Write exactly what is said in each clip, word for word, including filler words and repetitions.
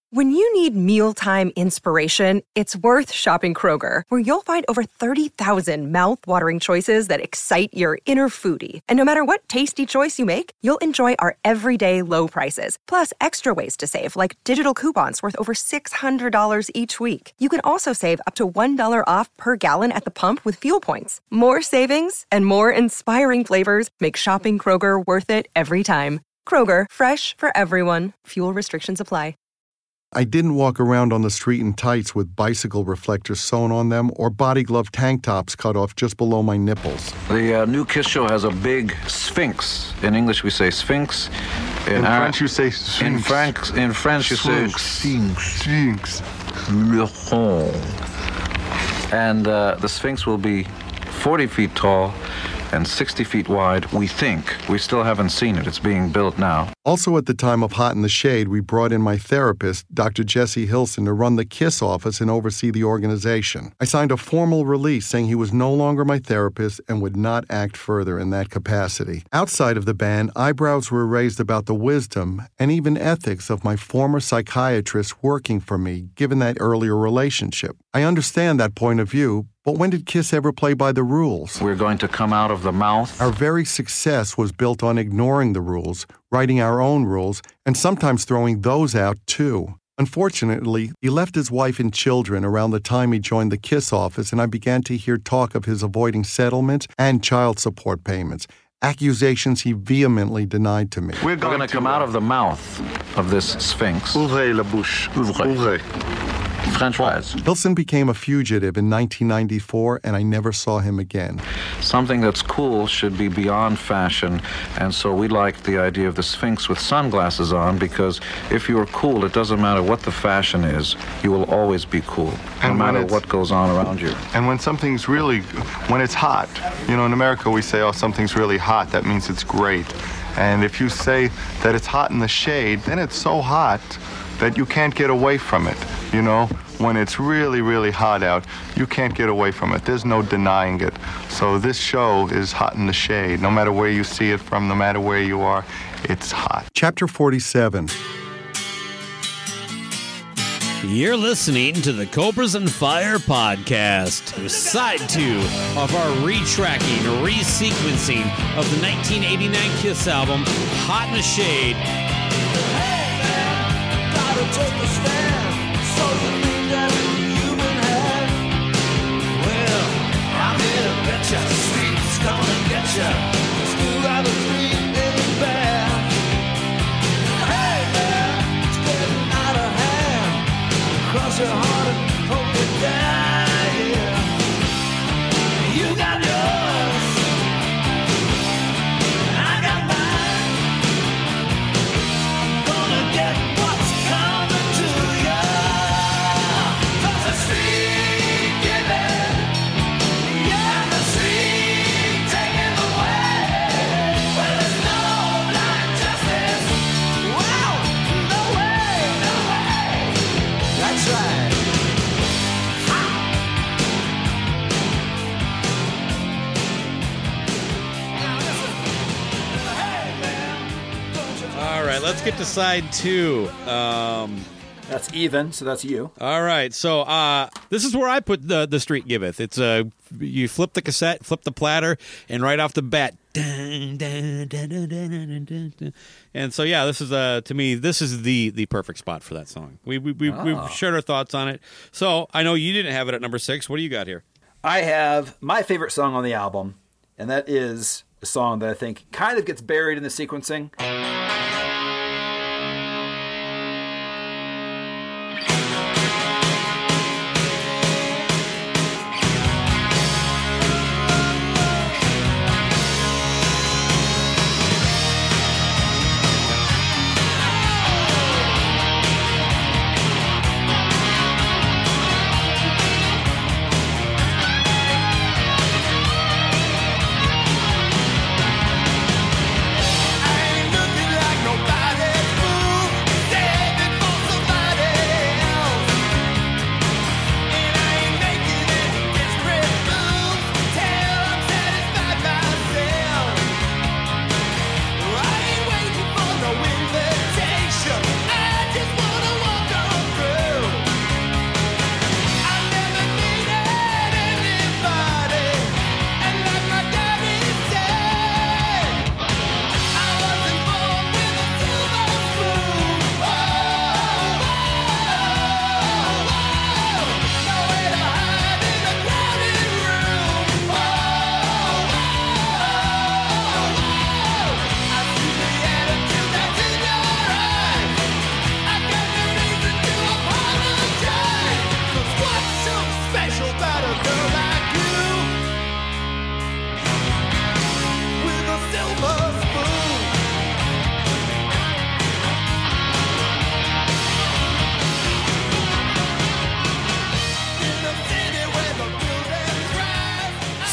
When you need mealtime inspiration, it's worth shopping Kroger, where you'll find over thirty thousand mouth-watering choices that excite your inner foodie. And no matter what tasty choice you make, you'll enjoy our everyday low prices, plus extra ways to save, like digital coupons worth over six hundred dollars each week. You can also save up to one dollar off per gallon at the pump with fuel points. More savings and more inspiring flavors make shopping Kroger worth it every time. Kroger, fresh for everyone. Fuel restrictions apply. I didn't walk around on the street in tights with bicycle reflectors sewn on them or body glove tank tops cut off just below my nipples. The uh, new Kiss show has a big sphinx. In English, we say sphinx. In, in Ar- French, you say sphinx. In, Frank- in French, you sphinx. say sphinx. Sphinx. Le rond. And uh, the sphinx will be forty feet tall and sixty feet wide, we think. We still haven't seen it. It's being built now. Also at the time of Hot in the Shade, we brought in my therapist, Doctor Jesse Hilson, to run the KISS office and oversee the organization. I signed a formal release saying he was no longer my therapist and would not act further in that capacity. Outside of the band, eyebrows were raised about the wisdom and even ethics of my former psychiatrist working for me, given that earlier relationship. I understand that point of view, but when did KISS ever play by the rules? We're going to come out of the mouth. Our very success was built on ignoring the rules, writing our own rules, and sometimes throwing those out too. Unfortunately, he left his wife and children around the time he joined the KISS office, and I began to hear talk of his avoiding settlements and child support payments, accusations he vehemently denied to me. We're going, We're going to come out of the mouth of this sphinx. Ouvrez la bouche. Ouvrez. French-wise. Hilson became a fugitive in nineteen ninety-four, and I never saw him again. Something that's cool should be beyond fashion, and so we liked the idea of the Sphinx with sunglasses on, because if you're cool, it doesn't matter what the fashion is, you will always be cool, no matter what goes on around you. And when something's really, when it's hot, you know, in America we say, oh, something's really hot, that means it's great. And if you say that it's hot in the shade, then it's so hot that you can't get away from it, you know? When it's really, really hot out, you can't get away from it. There's no denying it. So this show is hot in the shade. No matter where you see it from, no matter where you are, it's hot. Chapter forty-seven. You're listening to the Cobras and Fire podcast, side two of our retracking, resequencing of the nineteen eighty-nine KISS album, Hot in the Shade. Take a stand, so you think that you've been had. Well, I'm here to bet ya, street's gonna get ya. Still rather treat any bad. Hey man, it's getting out of hand. Cross your heart and hope you die. Yeah. You got yours, I got mine. Gonna get what's coming. All right, let's get to side two. Um, that's even, so that's you. All right, so uh, this is where I put the the Street Giveth. It's uh, you flip the cassette, flip the platter, and right off the bat, dun, dun, dun, dun, dun, dun, dun. And so yeah, this is uh, to me this is the the perfect spot for that song. We we we oh. we've shared our thoughts on it. So I know you didn't have it at number six. What do you got here? I have my favorite song on the album, and that is a song that I think kind of gets buried in the sequencing.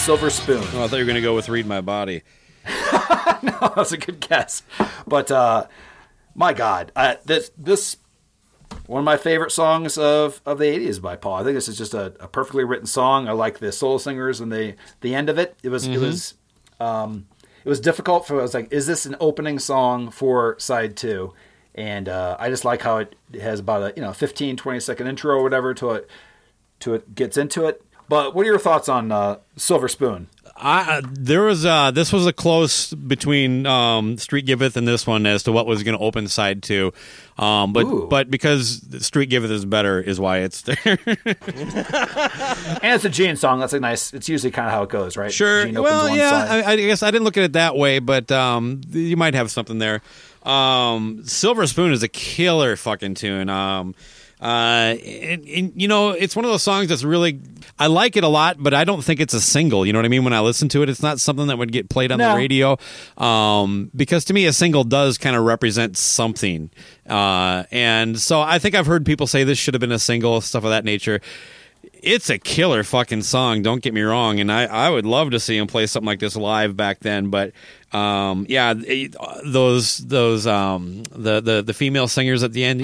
Silver Spoon. Oh, I thought you were going to go with Read My Body. No, that's a good guess. But uh, my God, uh, this this one of my favorite songs of, of the eighties by Paul. I think this is just a, a perfectly written song. I like the soul singers and the the end of it. It was mm-hmm. it was um, it was difficult for. I was like, is this an opening song for side two? And uh, I just like how it has about a you know fifteen, twenty second intro or whatever till it to it gets into it. But what are your thoughts on uh, Silver Spoon? I, there was uh, this was a close between um, Street Giveth and this one as to what was going to open side two, um, but Ooh. but because Street Giveth is better is why it's there. And it's a Gene song. That's a nice. It's usually kind of how it goes, right? Sure. Gene Well, one yeah. side. I, I guess I didn't look at it that way, but um, you might have something there. Um, Silver Spoon is a killer fucking tune. Um, Uh, and, and, you know, it's one of those songs that's really, I like it a lot, but I don't think it's a single. You know what I mean? When I listen to it, it's not something that would get played on no. the radio. Um, because to me, a single does kind of represent something. Uh, and so I think I've heard people say this should have been a single, stuff of that nature. It's a killer fucking song, don't get me wrong, and I, I would love to see him play something like this live back then, but um, yeah, it, those those um, the, the the female singers at the end.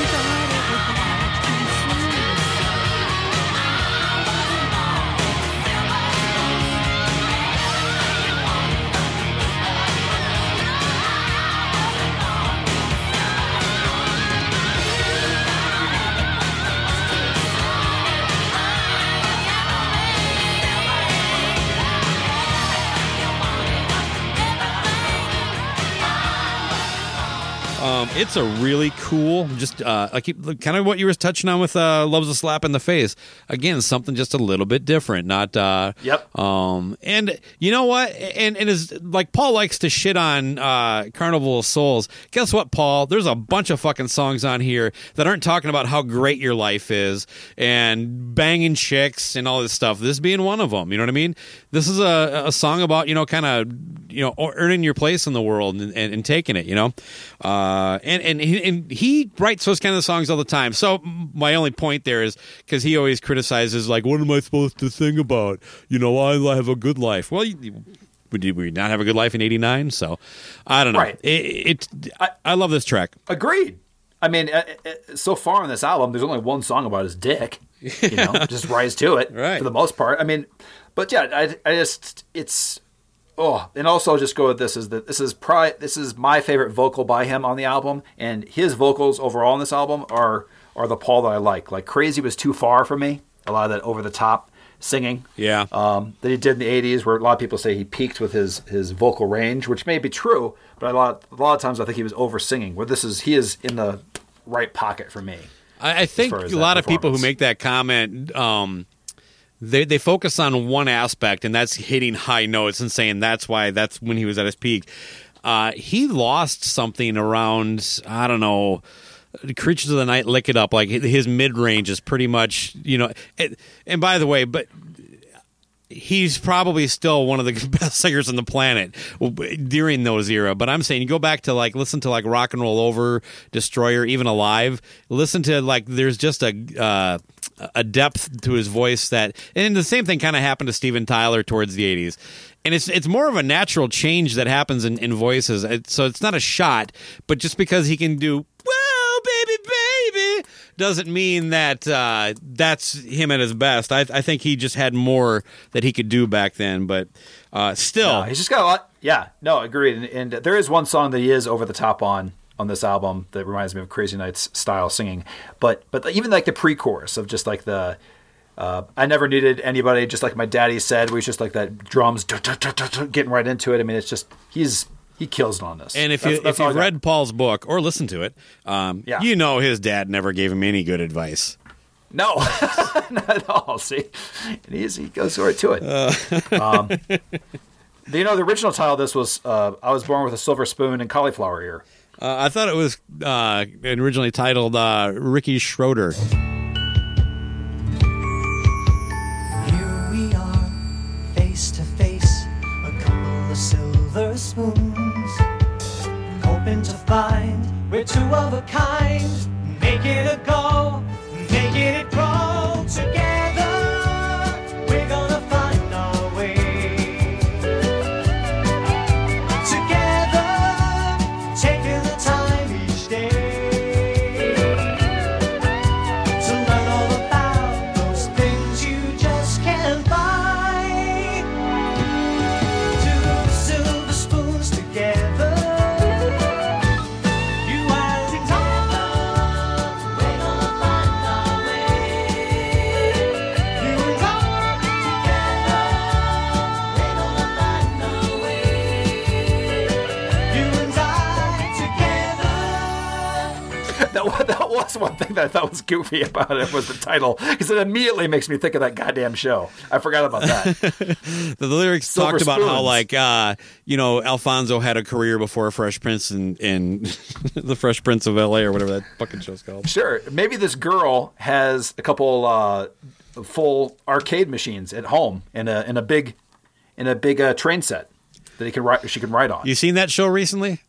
Um, it's a really cool, just uh, like kind of what you were touching on with uh, "Love's a Slap in the Face." Again, something just a little bit different. Not, uh, yep. Um, and you know what? And and is like Paul likes to shit on uh, Carnival of Souls. Guess what, Paul? There's a bunch of fucking songs on here that aren't talking about how great your life is and banging chicks and all this stuff. This being one of them. You know what I mean? This is a, a song about you know kind of you know earning your place in the world and, and, and taking it. You know. Uh, Uh, and and he, and he writes those kind of songs all the time. So my only point there is because he always criticizes, like, what am I supposed to sing about? You know, I have a good life. Well, you, would you would not have a good life in eighty-nine? So I don't know. Right. It, it I, I love this track. Agreed. I mean, uh, uh, so far on this album, there's only one song about his dick. You know, just rise to it right. for the most part. I mean, but yeah, I, I just it's. Oh, and also just go with this is that this is probably this is my favorite vocal by him on the album, and his vocals overall on this album are are the Paul that I like. Like Crazy was too far for me. A lot of that over the top singing, yeah, um, that he did in the eighties, where a lot of people say he peaked with his his vocal range, which may be true, but a lot a lot of times I think he was over singing. Where this is he is in the right pocket for me. I, I think a lot of people who make that comment. Um, They they focus on one aspect, and that's hitting high notes and saying that's why that's when he was at his peak. Uh, he lost something around, I don't know, Creatures of the Night, Lick It Up. Like his mid range is pretty much, you know. And, and by the way, but he's probably still one of the best singers on the planet during those era. But I'm saying you go back to like listen to like Rock and Roll Over, Destroyer, even Alive. Listen to like there's just a. Uh, a depth to his voice that, and the same thing kind of happened to Steven Tyler towards the eighties. And it's it's more of a natural change that happens in, in voices. It, so it's not a shot, but just because he can do, whoa, baby, baby, doesn't mean that uh, that's him at his best. I, I think he just had more that he could do back then, but uh, still. No, he's just got a lot. Yeah, no, agreed. And, and there is one song that he is over the top on. on this album that reminds me of Crazy Nights style singing, but but even like the pre-chorus of just like the uh, I never needed anybody, just like my daddy said, where he's just like that drums getting right into it. I mean, it's just he's he kills it on this. And if that's, you that's if you've read Paul's book or listened to it, um, yeah. you know his dad never gave him any good advice. No, not at all. See, and he's, he goes right to it. Uh. um, you know, the original title of this was uh, "I Was Born with a Silver Spoon and Cauliflower Ear." Uh, I thought it was uh, originally titled uh, Ricky Schroeder. Here we are, face to face, a couple of silver spoons, hoping to find we're two of a kind. Make it a go, make it grow together. We're gonna find our way. That's one thing that I thought was goofy about it was the title, because it immediately makes me think of that goddamn show. I forgot about that. The lyrics Silver talked about spoons. how, like, uh, you know, Alfonso had a career before Fresh Prince and, and the Fresh Prince of L A or whatever that fucking show's called. Sure, maybe this girl has a couple uh, full arcade machines at home in a in a big in a big uh, train set that he can ride, she can ride on. You seen that show recently?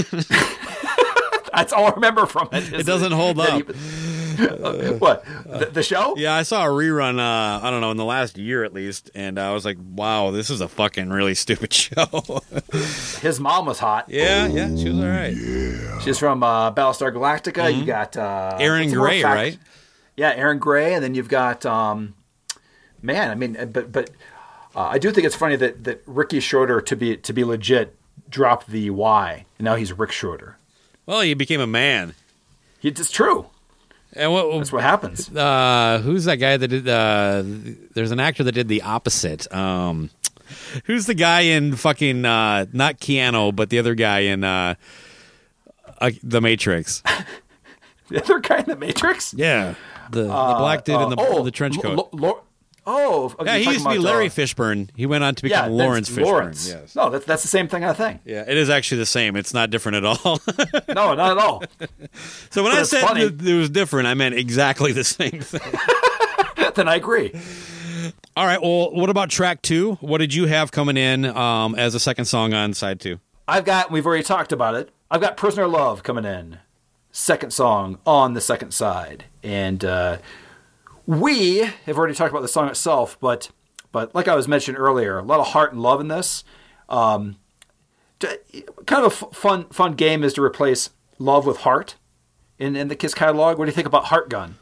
That's all I remember from it. It doesn't hold that up. he- uh, what? The, the show? Yeah, I saw a rerun, uh, I don't know, in the last year at least, and I was like, wow, this is a fucking really stupid show. His mom was hot. yeah, yeah, she was all right. She's from uh, Battlestar Galactica. You got uh, Aaron what's the more Gray, fact- right? Yeah, Aaron Gray, and then you've got um, man. I mean, but but uh, I do think it's funny that, that Ricky Schroeder, to be to be legit, dropped the Y, and now he's Rick Schroeder. Well, he became a man. He, it's true. And what, That's what happens. Uh, who's that guy that did? Uh, there's an actor that did the opposite. Um, who's the guy in fucking uh, not Keanu, but the other guy in uh, uh, The Matrix? The other guy in the Matrix. Yeah, the, the black dude in the, oh, the trench coat. Lo- Lo- oh, okay, yeah, he you're used to be talking Larry about, uh, Fishburne. He went on to Yeah, become that's Lawrence Fishburne. Lawrence. Yes. No, that's that's the same thing. I think. Yeah, it is actually the same. It's not different at all. No, not at all. So when But I it's said funny. that it was different, I meant exactly the same thing. Then I agree. All right. Well, what about track two? What did you have coming in um, as a second song on side two? I've got. We've already talked about it. I've got "Prisoner of Love" coming in, second song on the second side, and uh, we have already talked about the song itself. But but like I was mentioning earlier, a lot of heart and love in this. Um, d- kind of a f- fun fun game is to replace love with heart in in the Kiss catalog. What do you think about Heart Gun?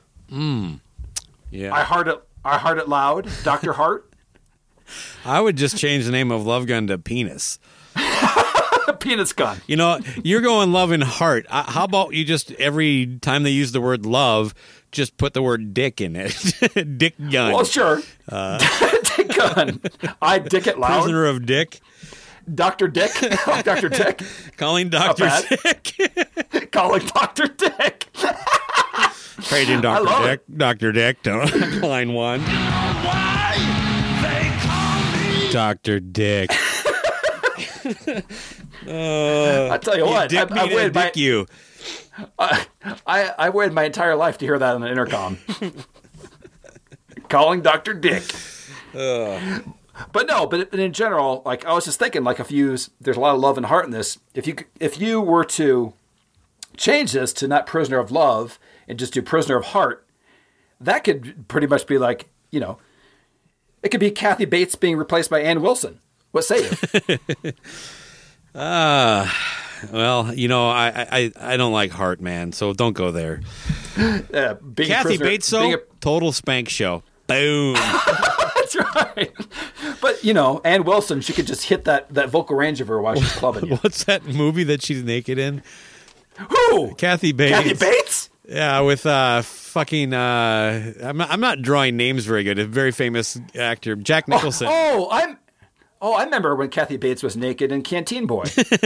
Yeah. I heart it. I heart it loud. Doctor Heart. I would just change the name of Love Gun to Penis. Penis gun. You know, you're going love and heart. Uh, how about you just, every time they use the word love, just put the word dick in it? Dick gun. Well, sure. Uh, Dick gun. I dick it loud. Prisoner of Dick. Doctor Dick. Doctor Dick. Calling Doctor bad. Dick. Calling Doctor Dick. Paging I love Doctor Dick. Doctor Dick. Don't- Line one. Doctor Dick. Uh, I tell you what, dick I, me I to waited my dick you. I, I I waited my entire life to hear that on the intercom. Calling Doctor Dick. But no, but in general, like I was just thinking, like if you there's a lot of love and heart in this. If you if you were to change this to not Prisoner of Love and just do Prisoner of Heart, that could pretty much be like, you know, it could be Kathy Bates being replaced by Ann Wilson. What say you? Uh, well, you know, I, I, I don't like heart, man, so don't go there. Uh, being a Kathy prisoner- Bates, though, being a- total spank show. Boom. That's right. But, you know, Ann Wilson, she could just hit that, that vocal range of her while she's clubbing you. What's that movie that she's naked in? Who? Kathy Bates. Kathy Bates? Yeah, with uh, fucking. Uh, I'm not. I'm not drawing names very good. A very famous actor, Jack Nicholson. Oh, I'm. Oh, I remember when Kathy Bates was naked in Canteen Boy.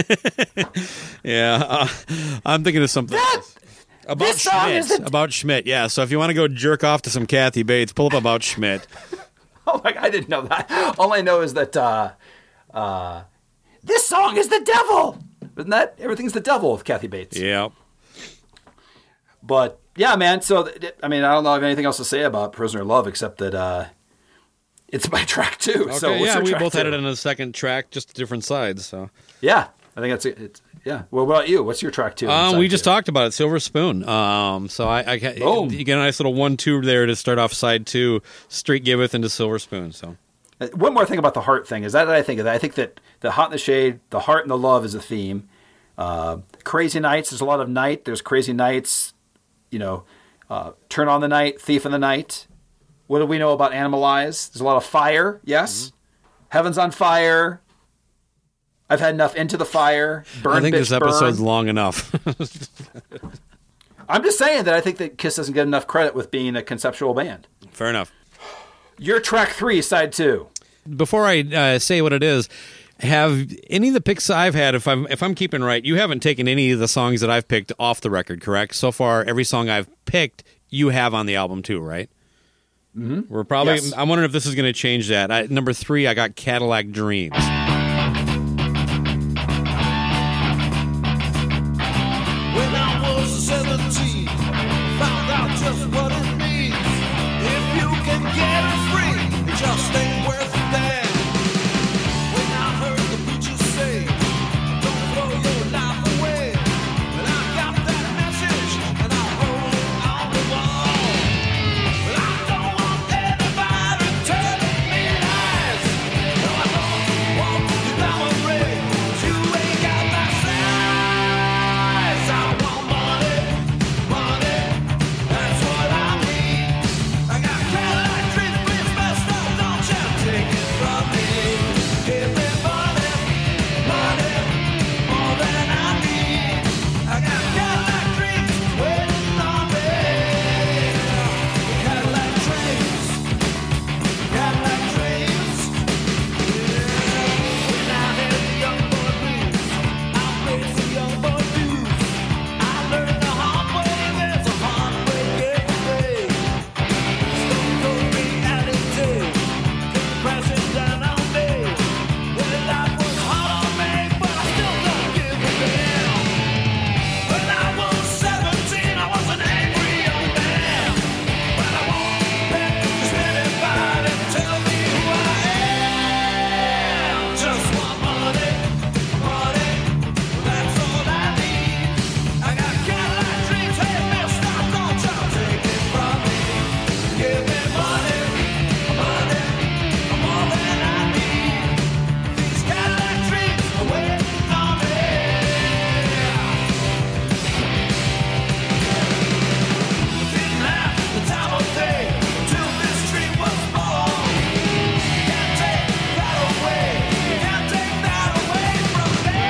Yeah, uh, I'm thinking of something That- else. About this song Schmidt. is the- About Schmidt. Yeah. So if you want to go jerk off to some Kathy Bates, pull up About Schmidt. Oh my! I didn't know that. All I know is that uh, uh, this song is the devil. Isn't that everything's the devil with Kathy Bates? Yeah. But yeah, man. So th- I mean, I don't know if I have anything else to say about Prisoner of Love except that uh, it's my track too. Okay. so what's yeah, your we track both had two? it on the second track, just different sides. So. Yeah, I think that's it. It's, yeah. Well, what about you? What's your track two? Um, inside we just two? talked about it, Silver Spoon. Um, so I, I ca- Boom. you get a nice little one-two there to start off side two. Street Giveth into Silver Spoon. So Uh, One more thing about the heart thing is that I think of that. I think that the hot and the shade, the heart and the love is a theme. Uh, crazy nights. There's a lot of night. There's crazy nights. You know, uh, turn on the night, thief in the night. What do we know about Animalize? There's a lot of fire. Yes, Mm-hmm. Heaven's on fire. I've had enough into the fire. Burn, I think bitch, this episode's burn. long enough. I'm just saying that I think that Kiss doesn't get enough credit with being a conceptual band. Fair enough. Your track three, side two. Before I uh, say what it is, have any of the picks I've had, if I'm if I'm keeping right, you haven't taken any of the songs that I've picked off the record, correct? So far, every song I've picked, you have on the album too, right? Mm-hmm. We're probably. Yes. I'm wondering if this is going to change that. I, number three, I got Cadillac Dreams. When I was seventeen, found out just what it means. If you can get it free, it just ain't worth a damn. When I heard the preacher say, don't throw your life away, well, I got that message and I wrote it on the wall. Well, I don't want anybody telling me lies. No, I don't want you down my way, 'cause you ain't got my size. I want money, money, that's what I need. I got Cadillac dreams, please messed up, don't you take it from me. Give me money, money, more than I need. I got Cadillac dreams waiting on me. Cadillac dreams, Cadillac dreams. When I had the young boy blues, I played some young boy dues. I learned the hard way, there's a hard way every day. Stone cold reality came crashing down on me. Well, life was hard on me, but I still don't give a damn. When I was seventeen, I was an angry young man. But I won't let just anybody tell me who I am. Just want money, money, that's all I need. I got Cadillac dreams, hey mister, don't y'all take it from me. Give me money, money, more than I need. These Cadillac dreams are waiting on me. Didn't have the time of day till this dream was born. Can't take that away, can't take that away from me.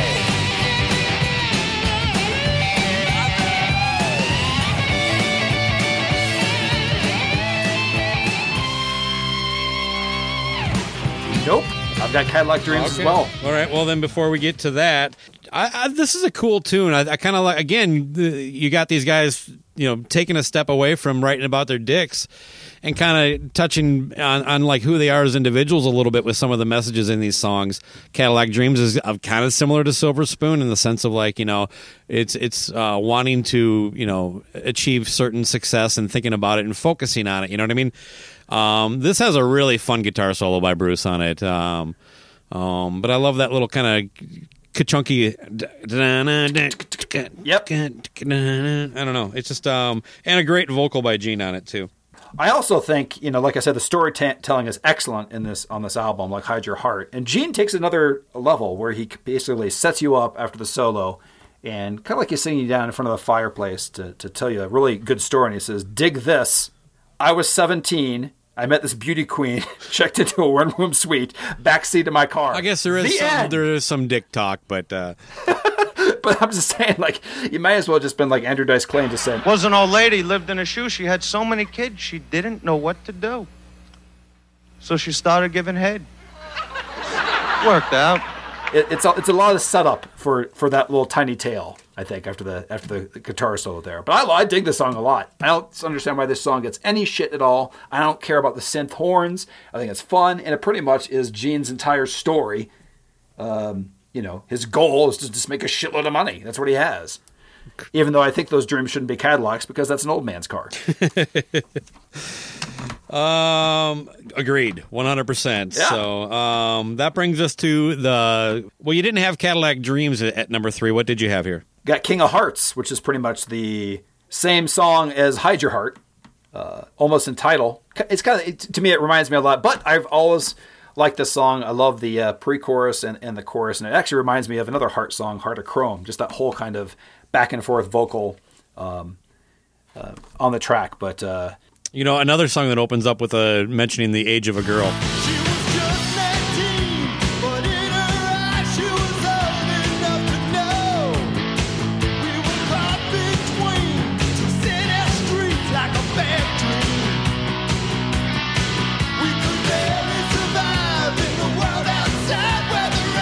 Nope. I've got Cadillac Dreams as Okay. well. All right. Well, then before we get to that, I, I, this is a cool tune. I, I kind of like. Again, the, you got these guys, you know, taking a step away from writing about their dicks, and kind of touching on, on like who they are as individuals a little bit with some of the messages in these songs. Cadillac Dreams is uh, kind of similar to Silver Spoon in the sense of like, you know, it's it's uh, wanting to, you know, achieve certain success and thinking about it and focusing on it. You know what I mean? Um, this has a really fun guitar solo by Bruce on it. Um, um, but I love that little kind of ka-chunky. Yep. I don't know. It's just um, and a great vocal by Gene on it too. I also think, you know, like I said, the storytelling is excellent in this on this album, like Hide Your Heart. And Gene takes another level where he basically sets you up after the solo and kind of like he's sitting you down in front of the fireplace to, to tell you a really good story. And he says, dig this. I was seventeen. I met this beauty queen, checked into a one-room suite, backseat of my car. I guess there is The some, end. there is some dick talk, but uh, But I'm just saying, like, you may as well just been like Andrew Dice Clay and just said, Was an old lady, lived in a shoe. She had so many kids, she didn't know what to do. So she started giving head. Worked out. it, it's a, it's a lot of setup for, for that little tiny tale. I think after the after the guitar solo there, but I, I dig the song a lot. I don't understand why this song gets any shit at all. I don't care about the synth horns. I think it's fun, and it pretty much is Gene's entire story. Um, you know, his goal is to just make a shitload of money. That's what he has. Even though I think those dreams shouldn't be Cadillacs because that's an old man's car. Um, agreed, one hundred percent. Yeah. So, um, that brings us to the, well, you didn't have Cadillac Dreams at, at number three. What did you have here? Got King of Hearts, which is pretty much the same song as Hide Your Heart, uh, almost in title. It's kind of, it, to me, it reminds me a lot, but I've always liked this song. I love the uh, pre-chorus and, and the chorus, and it actually reminds me of another Heart song, Heart of Chrome, just that whole kind of back and forth vocal um, uh, on the track. But, uh, You know, another song that opens up with a mentioning the age of a girl. She was just nineteen, but in her eyes she was old enough to know. We were caught between two city streets like a bad dream. We could barely survive in the world outside where the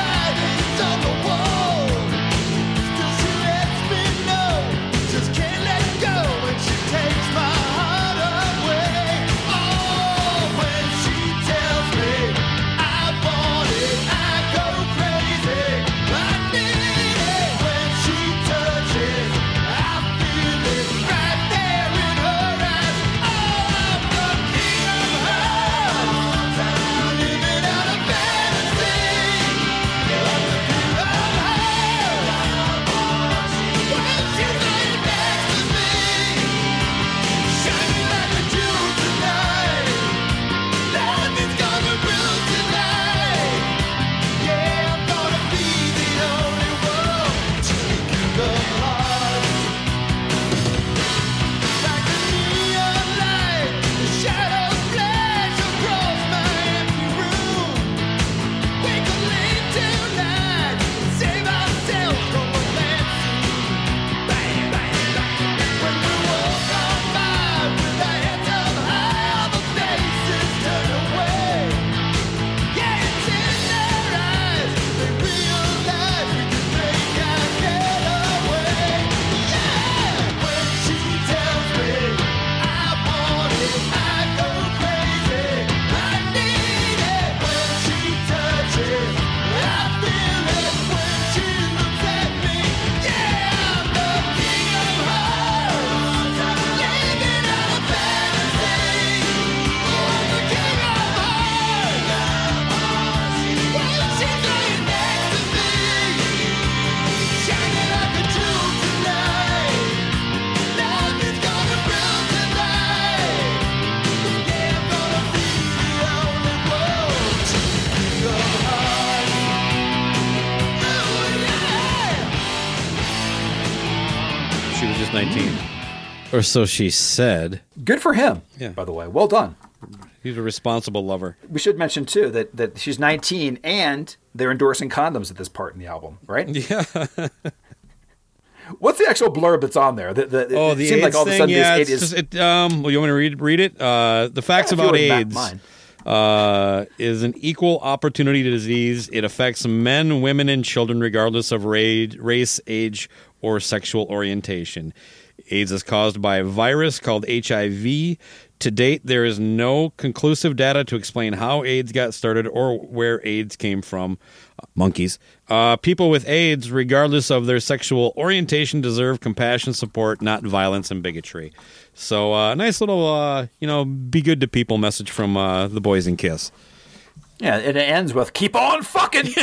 Or so she said. Good for him, Yeah. by the way. Well done. He's a responsible lover. We should mention, too, that, that she's nineteen and they're endorsing condoms at this part in the album, right? Yeah. What's the actual blurb that's on there? The, the, Oh, it the seemed AIDS like all of a thing? sudden Yeah, this it's it is... just, it, um, well, you want me to read, read it? Uh, the facts Yeah, if you about wouldn't AIDS mind. uh, is an equal opportunity disease. It affects men, women, and children regardless of race, race, age, or sexual orientation. AIDS is caused by a virus called H I V. To date, there is no conclusive data to explain how AIDS got started or where AIDS came from. Uh, monkeys. Uh, people with AIDS, regardless of their sexual orientation, deserve compassion, support, not violence and bigotry. So, uh, nice little, uh, you know, be good to people message from uh, the Boys in Kiss. Yeah, and it ends with, keep on fucking!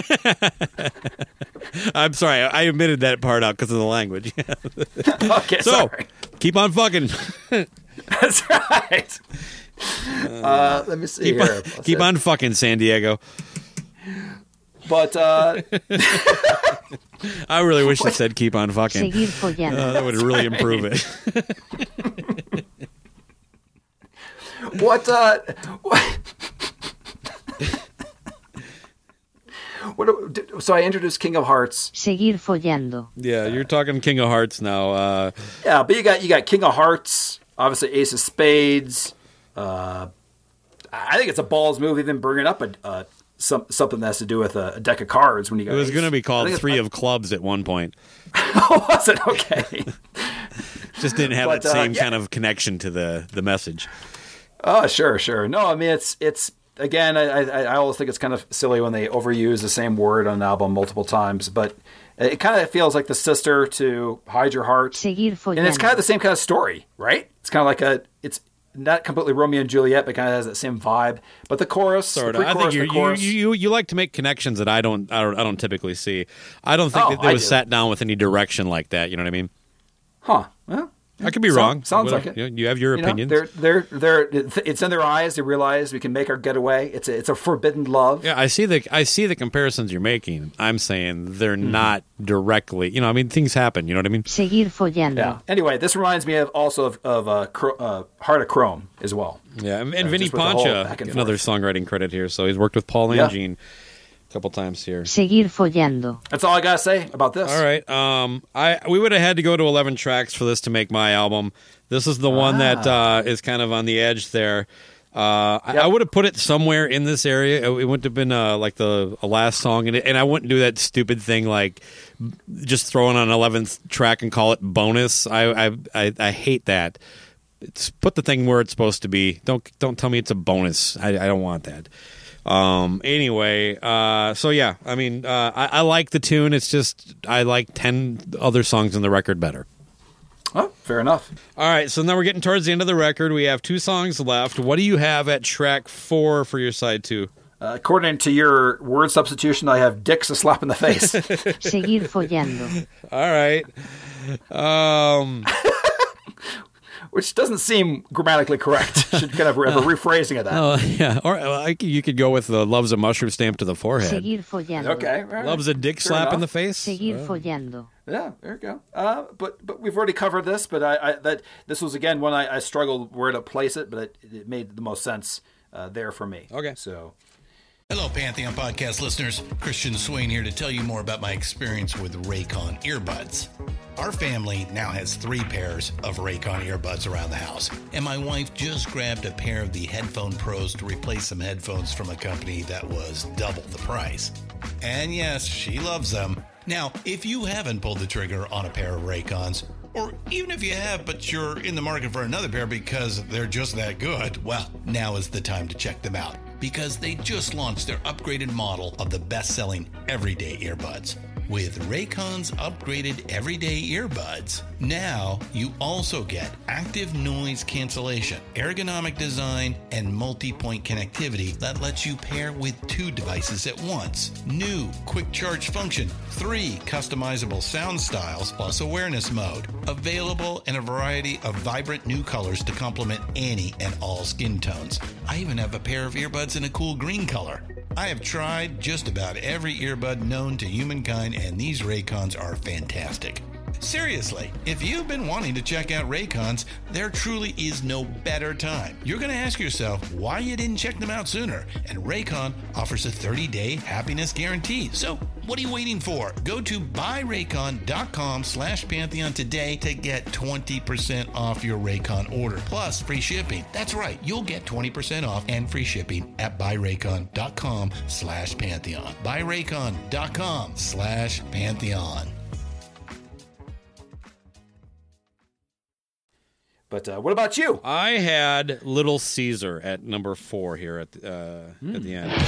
I'm sorry, I omitted that part out because of the language. Okay, So, sorry. keep on fucking. That's right. Uh, let me see Keep, here. on, keep on fucking, San Diego. But, uh, I really wish it said keep on fucking. Seguir follando. Uh, that would really improve it. what, uh, what, what, so I introduced King of Hearts. Seguir follando. Yeah, you're talking King of Hearts now. Uh, Yeah, but you got, you got King of Hearts, obviously Ace of Spades. Uh, I think it's a balls move even bringing up a, uh, some, something that has to do with a, a deck of cards when you got it was Ace. going to be I called think it's- Three of Clubs at one point. Oh, was it? Okay. Just didn't have But, that uh, same yeah. kind of connection to the, the message. Oh, sure, sure. No, I mean, it's, it's, again, I, I, I always think it's kind of silly when they overuse the same word on an album multiple times, but it kind of feels like the sister to Hide Your Heart. Seguir follando. And it's kind of the same kind of story, right? It's kind of like a, it's not completely Romeo and Juliet, but kind of has that same vibe. But the chorus, Sort the of. I pre-chorus, think the you, chorus, you you you like to make connections that I don't I don't, I don't typically see. I don't think Oh, that they I was do. sat down with any direction like that. You know what I mean? huh? Well, I could be so- wrong. Sounds Whatever. like it. You, know, you have your You know, opinions. they're, they're, they're, it's in their eyes. They realize we can make our getaway. It's a, it's a forbidden love. Yeah, I see the I see the comparisons you're making. I'm saying they're Mm-hmm. not directly. You know, I mean, things happen. You know what I mean? Seguir follando. Yeah. Anyway, this reminds me of also of, of uh, Cro- uh, Heart of Chrome as well. Yeah, and, and Uh, Vinny just with the whole Poncha, back and another forth. songwriting credit here. So he's worked with Paul Yeah. Langine a couple times here. Seguir follando. That's all I gotta say about this. All right. Um, I we would have had to go to eleven tracks for this to make my album. This is the one that uh, is kind of on the edge there. Uh, I, Yep. I would have put it somewhere in this area. It, it wouldn't have been uh, like the a last song, and, it, and I wouldn't do that stupid thing like just throwing on an eleventh track and call it bonus. I I, I, I hate that. It's put the thing where it's supposed to be. Don't don't tell me it's a bonus. I, I don't want that. Um. Anyway. Uh. So yeah. I mean. Uh. I, I like the tune. It's just I like ten other songs in the record better. Oh, fair enough. All right. So now we're getting towards the end of the record. We have two songs left. What do you have at track four for your side two? Uh, according to your word substitution, I have dicks a slap in the face. Seguir follando. All right. Um. Which doesn't seem grammatically correct. Should kind of have a rephrasing of that. Oh yeah. Or uh, I, you could go with the "loves a mushroom stamp to the forehead." Seguir follando. Okay. all right. Loves a dick Fair slap in enough. the face. Seguir follando. Yeah, there you go. Uh, but but we've already covered this. But I, I that this was again when I, I struggled where to place it, but it, it made the most sense uh, there for me. Okay. So Hello, Pantheon Podcast listeners. Christian Swain here to tell you more about my experience with Raycon earbuds. Our family now has three pairs of Raycon earbuds around the house, and my wife just grabbed a pair of the Headphone Pros to replace some headphones from a company that was double the price. And yes, she loves them. Now, if you haven't pulled the trigger on a pair of Raycons, or even if you have, but you're in the market for another pair because they're just that good, well, now is the time to check them out, because they just launched their upgraded model of the best-selling everyday earbuds. With Raycon's upgraded everyday earbuds, now you also get active noise cancellation, ergonomic design, and multi-point connectivity that lets you pair with two devices at once. New quick charge function, three customizable sound styles, plus awareness mode. Available in a variety of vibrant new colors to complement any and all skin tones. I even have a pair of earbuds in a cool green color. I have tried just about every earbud known to humankind, and these Raycons are fantastic. Seriously, if you've been wanting to check out Raycons, there truly is no better time. You're going to ask yourself why you didn't check them out sooner, and Raycon offers a thirty-day happiness guarantee. So what are you waiting for? Go to buyraycon.com slash Pantheon today to get twenty percent off your Raycon order, plus free shipping. That's right, you'll get twenty percent off and free shipping at buyraycon.com slash Pantheon. buyraycon.com slash Pantheon. But uh, what about you? I had Little Caesar at number four here at the, uh, mm. at the end.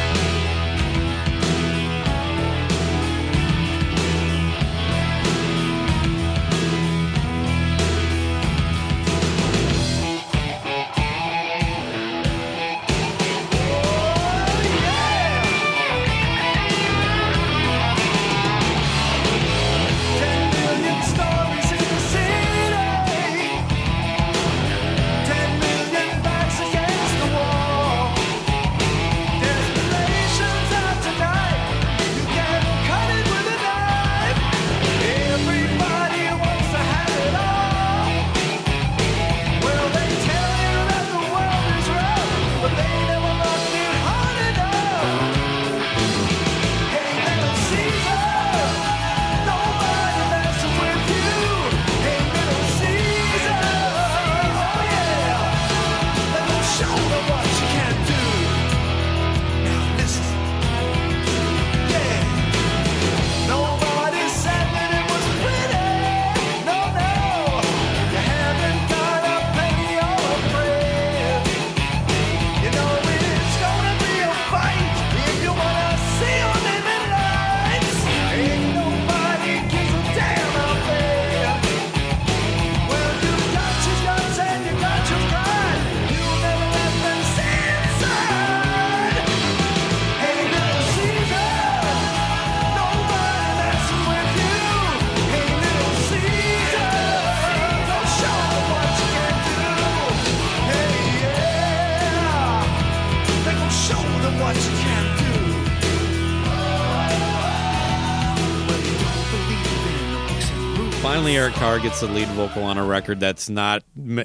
Finally, Eric Carr gets the lead vocal on a record that's not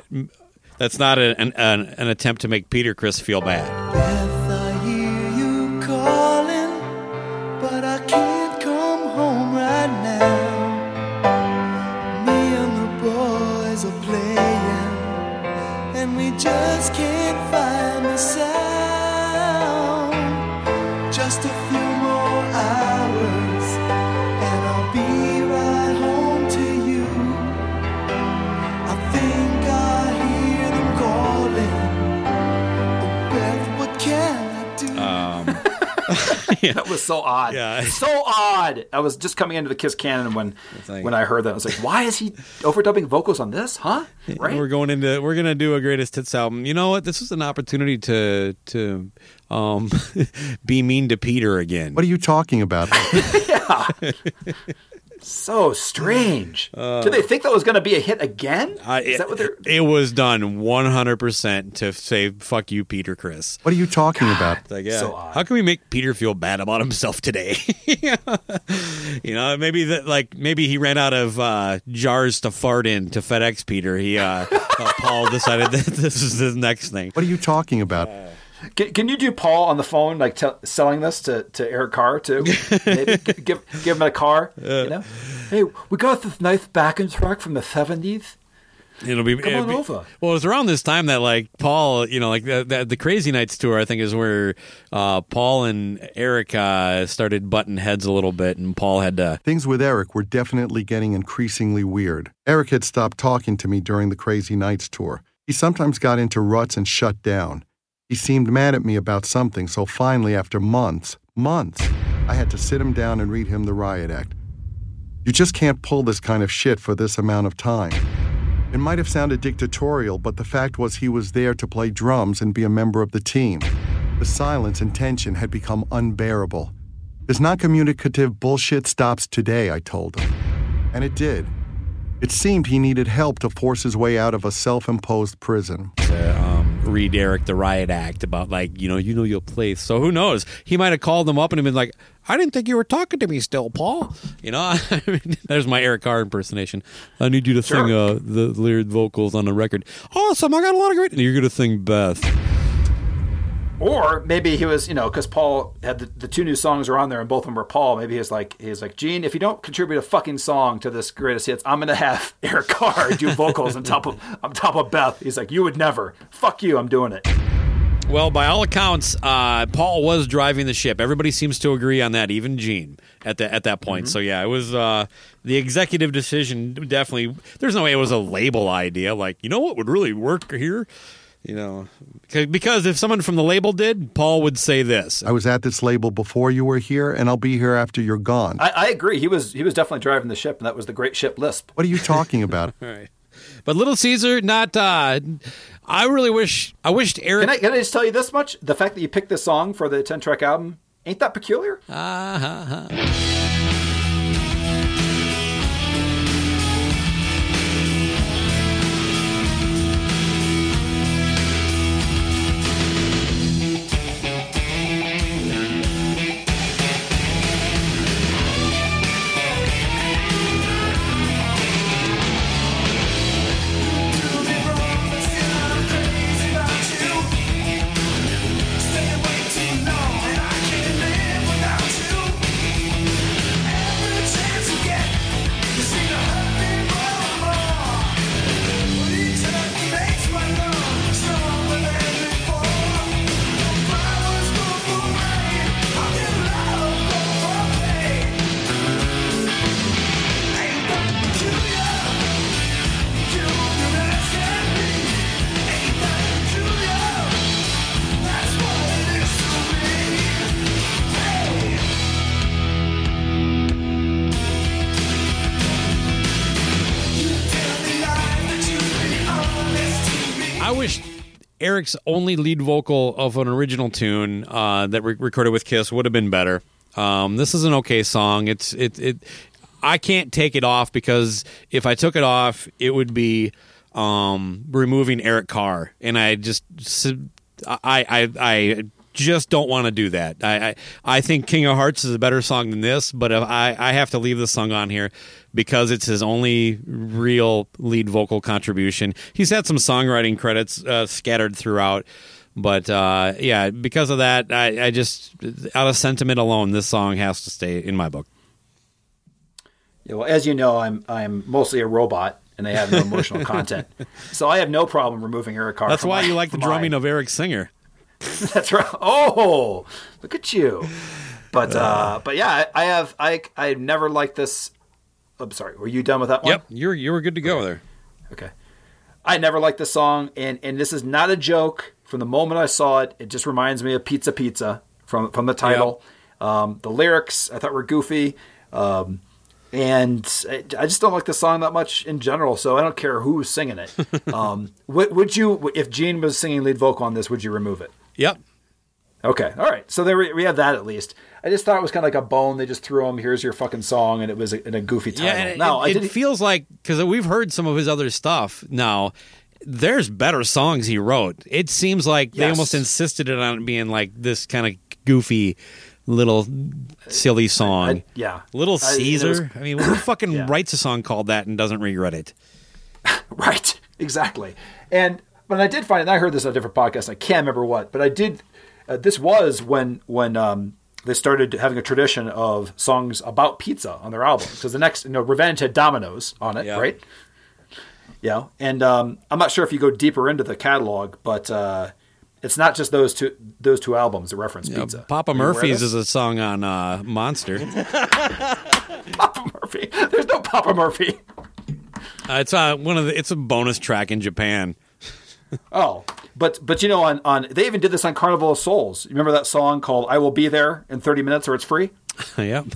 that's not an, an, an attempt to make Peter Criss feel bad. Beth, I hear you calling, but I can't come home right now. Me and the boys are playing, and we just can't find the sound. Just a few more hours, and I'll be right home to you. I think I hear them calling. But Beth, what can I do? Um, yeah. That was so odd. Yeah. So odd. I was just coming into the Kiss canon when like, when I heard that. I was like, why is he overdubbing vocals on this? Huh? Right? We're going into we're gonna do a greatest hits album. You know what? This is an opportunity to to um, be mean to Peter again. What are you talking about? Yeah. So strange. Uh, Did they think that was going to be a hit again? Uh, Is it, that what they're? It was done one hundred percent to say "fuck you, Peter Criss." What are you talking God, about? Like, yeah, so odd. How can we make Peter feel bad about himself today? You know, maybe that like maybe he ran out of uh, jars to fart in to FedEx Peter. He uh, uh, Paul decided that this is the next thing. What are you talking about? Uh, Can, can you do Paul on the phone, like t- selling this to, to Eric Carr too? Maybe G- give give him a car. Uh, you know, hey, we got this nice backing track from the seventies. It'll be Come it'll on be, over. Well, it was around this time that like Paul, you know, like the the, the Crazy Nights tour. I think is where uh, Paul and Eric uh, started butting heads a little bit, and Paul had to. Things with Eric were definitely getting increasingly weird. Eric had stopped talking to me during the Crazy Nights tour. He sometimes got into ruts and shut down. He seemed mad at me about something, so finally, after months, months, I had to sit him down and read him the Riot Act. You just can't pull this kind of shit for this amount of time. It might have sounded dictatorial, but the fact was he was there to play drums and be a member of the team. The silence and tension had become unbearable. This non-communicative bullshit stops today, I told him. And it did. It seemed he needed help to force his way out of a self-imposed prison. To, um, read Eric the Riot Act about like, you know, you know your place. So who knows? He might have called them up and been like, I didn't think you were talking to me still, Paul. You know, I mean, there's my Eric Carr impersonation. I need you to Sure. sing uh, the lyric vocals on the record. Awesome, I got a lot of great... You're going to sing Beth. Or maybe he was, you know, because Paul had the, the two new songs are on there, and both of them were Paul. Maybe he was like, he was like, Gene, if you don't contribute a fucking song to this greatest hits, I'm gonna have Eric Carr do vocals on top of on top of Beth. He's like, you would never. Fuck you, I'm doing it. Well, by all accounts, uh, Paul was driving the ship. Everybody seems to agree on that, even Gene at the, at that point. Mm-hmm. So yeah, it was uh, the executive decision. Definitely, there's no way it was a label idea. Like, you know what would really work here. You know, because if someone from the label did, Paul would say this. I was at this label before you were here, and I'll be here after you're gone. I, I agree. He was he was definitely driving the ship, and that was the Great Ship Lisp. What are you talking about? All right. But Little Caesar, not. Uh, I really wish. I wished Eric. Can I, can I just tell you this much? The fact that you picked this song for the ten-track album, ain't that peculiar? Uh-huh. Eric's only lead vocal of an original tune uh, that we recorded with Kiss would have been better. Um, this is an okay song. It's it it. I can't take it off because if I took it off, it would be um, removing Eric Carr, and I just I I I just don't want to do that. I, I I think King of Hearts is a better song than this, but if I I have to leave this song on here because it's his only real lead vocal contribution. He's had some songwriting credits uh, scattered throughout, but uh, yeah, because of that, I, I just, out of sentiment alone, this song has to stay in my book. Yeah, well, as you know, I'm I'm mostly a robot, and I have no emotional content, so I have no problem removing Eric Carr. That's from why my, you like the drumming my... of Eric Singer. That's right. Oh, look at you. But uh, but yeah, I, I have I I never liked this. I'm sorry. Were you done with that one? Yep, you're you were good to go okay. there. Okay. I never liked this song, and, and this is not a joke. From the moment I saw it, it just reminds me of Pizza Pizza from from the title. Yep. Um, the lyrics I thought were goofy, um, and I, I just don't like the song that much in general. So I don't care who's singing it. um, would, would you, if Gene was singing lead vocal on this, would you remove it? Yep. Okay, all right. So there we, we have that at least. I just thought it was kind of like a bone. They just threw him. Here's your fucking song, and it was a, in a goofy title. Yeah, and now, it, I it did, feels like, because we've heard some of his other stuff now, there's better songs he wrote. It seems like yes. they almost insisted on it being like this kind of goofy little silly song. I, I, yeah. Little Caesar. I, was, I mean, who fucking yeah. writes a song called that and doesn't regret it? Right, exactly. And but I did find, and I heard this on a different podcast, I can't remember what, but I did, uh, this was when when um, they started having a tradition of songs about pizza on their album. Because the next, you know, Revenge had Domino's on it, yeah. right? Yeah, and um, I'm not sure if you go deeper into the catalog, but uh, it's not just those two those two albums that reference yeah, pizza. Papa Murphy's is a song on uh, Monster. Papa Murphy. There's no Papa Murphy. Uh, it's uh, one of the. It's a bonus track in Japan. Oh, but but you know, on, on they even did this on Carnival of Souls. You remember that song called "I Will Be There in thirty minutes or It's Free"? Yep.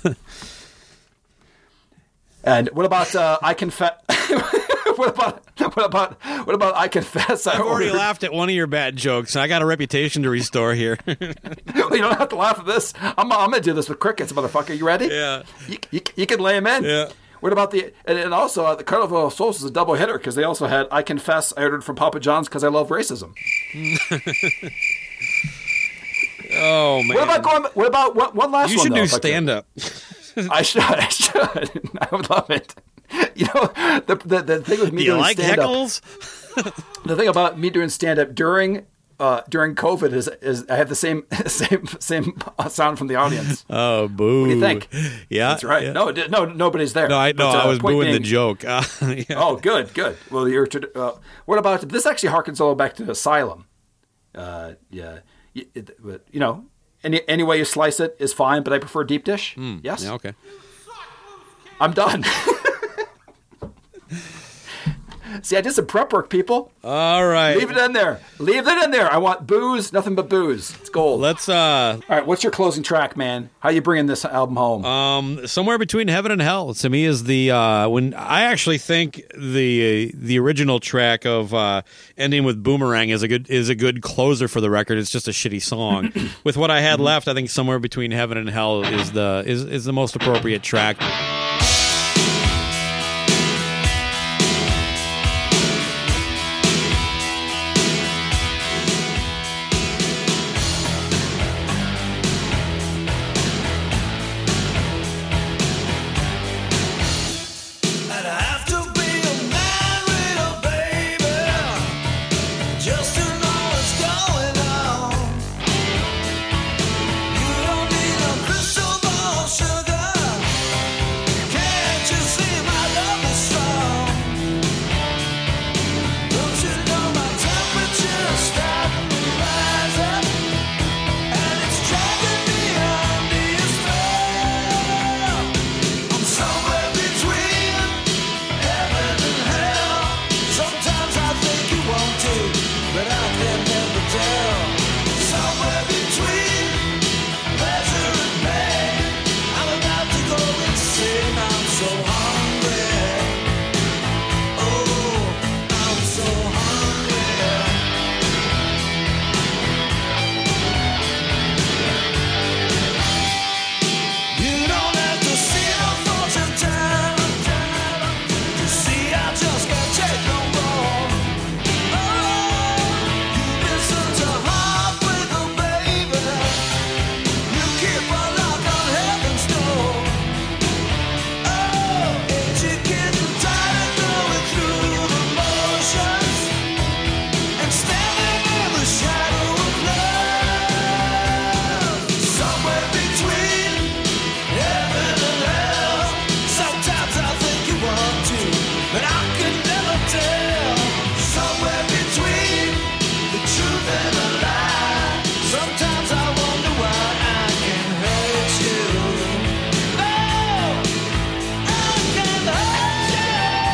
And what about uh, I Confess? What about what about what about I Confess? I've already laughed at one of your bad jokes, and I got a reputation to restore here. You don't have to laugh at this. I'm I'm gonna do this with crickets, motherfucker. You ready? Yeah. You you, you can lay them in. Yeah. What about the and, and also uh, the Carnival of Souls is a double hitter because they also had I Confess I ordered from Papa John's because I love racism. Oh, Oh man. What about going? What about what, one last You one? should though, do if I could? stand up. I should. I should. I would love it. You know, the the, the thing with me Do you doing like stand up. heckles? The thing about me doing stand up during uh, during COVID is is I have the same same same sound from the audience. Oh, boo! What do you think? Yeah, That's right. yeah. No, it- no, nobody's there. No, I no, But, uh, I was point booing the being- joke. Uh, yeah. Oh, good, good. Well, you're. Uh, what about this? Actually, harkens all back to Asylum. Uh, yeah, y- it, but you know, any any way you slice it is fine. But I prefer deep dish. Yes. Yeah, okay. I'm done. See, I did some prep work, people. All right. Leave it in there. Leave it in there. I want booze, nothing but booze. It's gold. Let's uh All right, what's your closing track, man? How you bringing this album home? um somewhere between heaven and hell to me is the uh when I actually think the the original track of uh ending with Boomerang is a good is a good closer for the record. It's just a shitty song. With what I had left, I think somewhere between heaven and hell is the is is the most appropriate track. And I have to be a man with a baby, just to know what's going on. You don't need no crystal ball, sugar. Can't you see my love is strong? Don't you know my temperature's starting to rise up, and it's dragging me under your spell. I'm somewhere between heaven and hell. Sometimes I think you want to, but I can never tell. Somewhere between pleasure and pain. I'm about to go insane. I'm so hungry. Oh, I'm so hungry. You don't have to see no fortune teller to see I just can't take no more. Oh, you've been such a heartbreaker, baby. You keep a lock on heaven's door. Oh, ain't you getting tired of going through the motions and standing in the shadow of love? Somewhere between heaven and hell. Sometimes I think you want to, but I can never tell. Somewhere between the truth and the lie. Sometimes I wonder why I can hurt you. Oh, I can hurt you.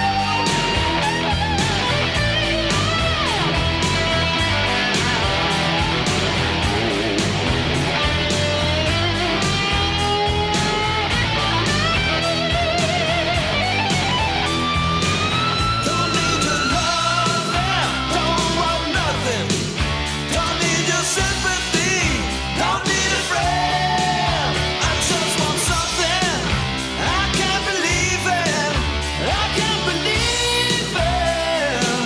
Don't need your love now, don't want nothing. Don't need your sympathy, don't need a friend. I just want something I can't believe in, I can't believe in.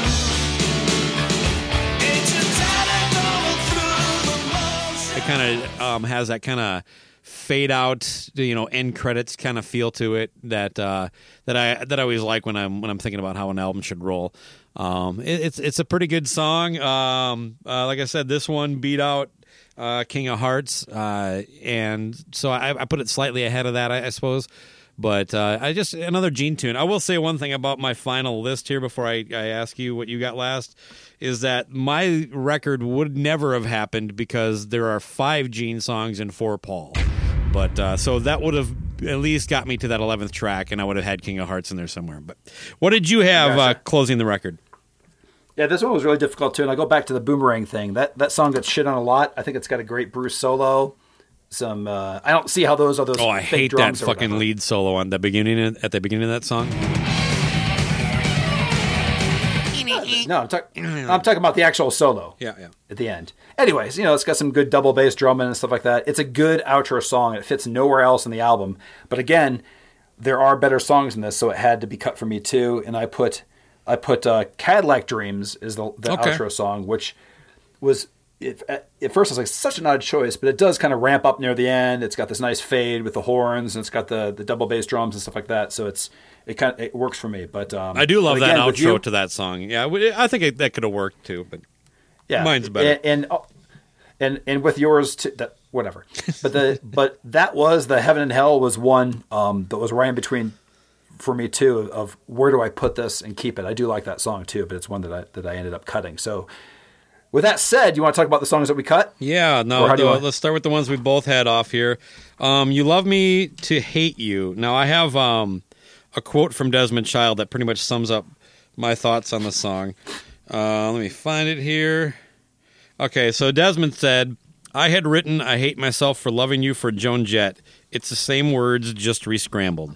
Ain't you tired of going through the motions? It kind of um, has that kind of fade out, you know, end credits kind of feel to it that uh, that I that I always like when I'm when I'm thinking about how an album should roll. Um, it, it's it's a pretty good song. Um, uh, like I said, this one beat out uh, King of Hearts, uh, and so I, I put it slightly ahead of that, I, I suppose. But uh, I just another Gene tune. I will say one thing about my final list here before I, I ask you what you got last is that my record would never have happened because there are five Gene songs and four Paul. But uh, so that would have at least got me to that eleventh track, and I would have had King of Hearts in there somewhere. But what did you have uh, Gotcha. closing the record? Yeah, this one was really difficult too, and I go back to the Boomerang thing. That that song gets shit on a lot. I think it's got a great Bruce solo. Some uh, I don't see how those are those. Oh, I fake hate that drums or fucking whatever. lead solo on the beginning at the beginning of that song. No, I'm, talk- I'm talking about the actual solo. Yeah, yeah. At the end. Anyways, you know, it's got some good double bass drumming and stuff like that. It's a good outro song. It fits nowhere else in the album. But again, there are better songs in this, so it had to be cut for me too. And I put, I put uh, Cadillac Dreams is the, the Okay. outro song, which was it, at, at first I was like, such an odd choice, but it does kind of ramp up near the end. It's got this nice fade with the horns, and it's got the, the double bass drums and stuff like that. So it's it kind of it works for me. But um, I do love that again, outro you, to that song. Yeah, I think it, that could have worked too, but yeah, mine's better. And and and, and with yours, too, that whatever. But the but that was the Heaven and Hell was one um, that was right in between. For me too, of where do I put this and keep it? I do like that song too, but it's one that I that I ended up cutting. So, with that said, you want to talk about the songs that we cut? Yeah, no. The, want... Let's start with the ones we both had off here. Um, you Love Me to Hate You. Now, I have um, a quote from Desmond Child that pretty much sums up my thoughts on the song. Uh, let me find it here. Okay, so Desmond said, "I had written I hate myself for loving you for Joan Jett. It's the same words, just re-scrambled."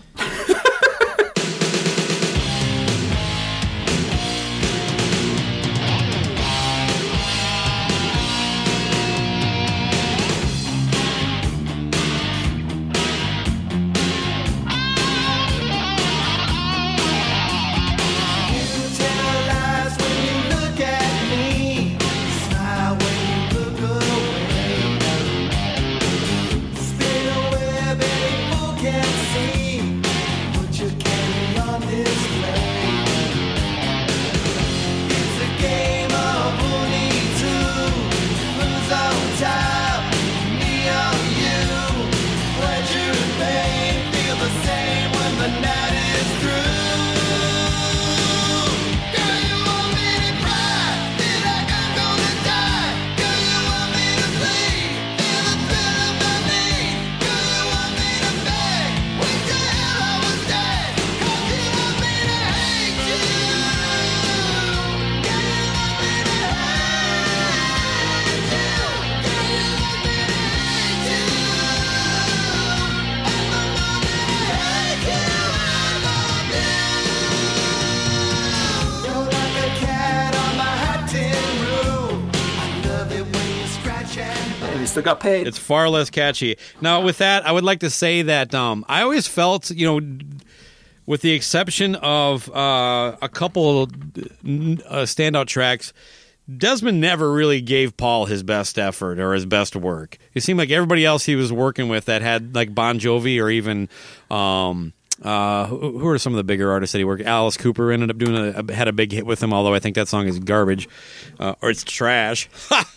Still got paid. It's far less catchy. Now, with that, I would like to say that um, I always felt, you know, with the exception of uh, a couple uh, standout tracks, Desmond never really gave Paul his best effort or his best work. It seemed like everybody else he was working with that had like Bon Jovi or even um, uh, who, who are some of the bigger artists that he worked? Alice Cooper ended up doing a, a had a big hit with him, although I think that song is garbage uh, or it's trash.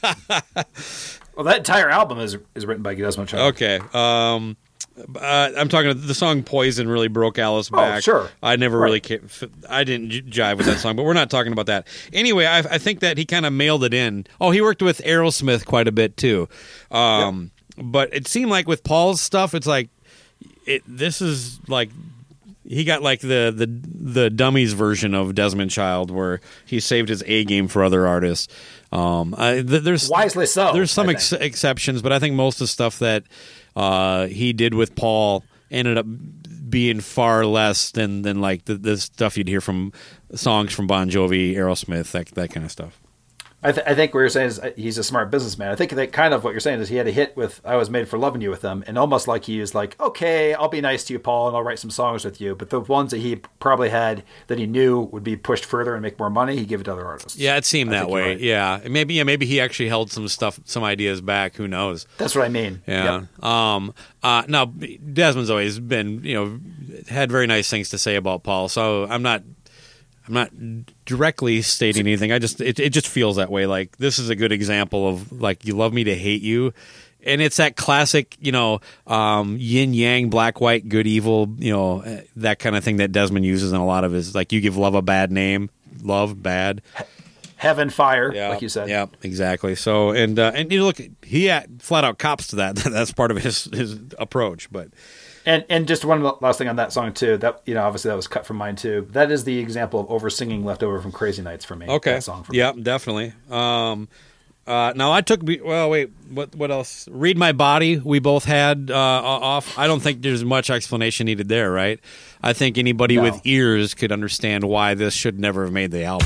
Well, that entire album is is written by Desmond Child. Okay. Um, uh, I'm talking the song Poison really broke Alice back. Oh, sure. I never right. really came, I didn't jive with that song, but we're not talking about that. Anyway, I, I think that he kind of mailed it in. Oh, he worked with Aerosmith quite a bit too. Um, yep. But it seemed like with Paul's stuff, it's like it. This is like he got like the the the dummies version of Desmond Child, where he saved his A game for other artists. Um, I, th- there's wisely so. There's some ex- exceptions, but I think most of the stuff that uh, he did with Paul ended up being far less than than like the, the stuff you'd hear from songs from Bon Jovi, Aerosmith, that that kind of stuff. I, th- I think what you're saying is he's a smart businessman. I think that kind of what you're saying is he had a hit with "I Was Made for Loving You" with them, and almost like he was like, okay, I'll be nice to you, Paul, and I'll write some songs with you. But the ones that he probably had that he knew would be pushed further and make more money, he gave it to other artists. Yeah, it seemed I that way. Right. Yeah, maybe yeah, maybe he actually held some stuff, some ideas back. Who knows? That's what I mean. Yeah. Yep. Um. Uh. Now Desmond's always been, you know, had very nice things to say about Paul. So I'm not. I'm not directly stating anything. I just it, it just feels that way. Like this is a good example of like you love me to hate you, and it's that classic, you know, um, yin yang, black white, good evil, you know, that kind of thing that Desmond uses in a lot of his. Like you give love a bad name, love bad, heaven fire, yeah, like you said. Yeah, exactly. So and uh, and you look, he had flat out cops to that. That's part of his his approach, but. And and just one last thing on that song too. That you know, obviously that was cut from mine too. That is the example of over singing left over from Crazy Nights for me. Okay, that song for yeah, me. definitely. Um, uh, now I took. Well, wait, what what else? Read My Body. We both had uh, off. I don't think there's much explanation needed there, right? I think anybody no. with ears could understand why this should never have made the album.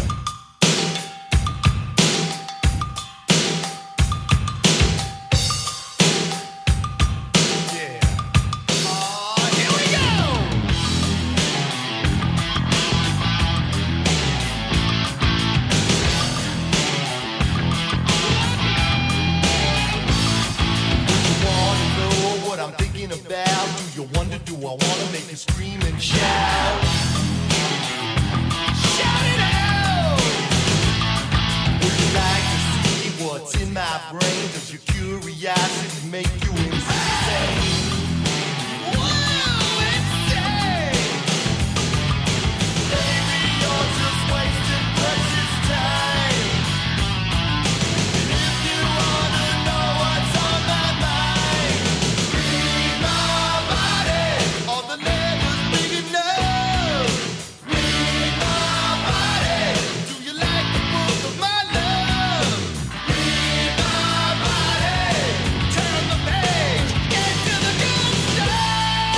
what's in my brain. Does your curiosity make you insane? Whoa, insane! Baby, you're just wasting precious time. And if you wanna know what's on my mind, read my body. All the letters big enough. Read my body. Do you like the book of my love? Read my body. Turn the page. Get to the good stuff.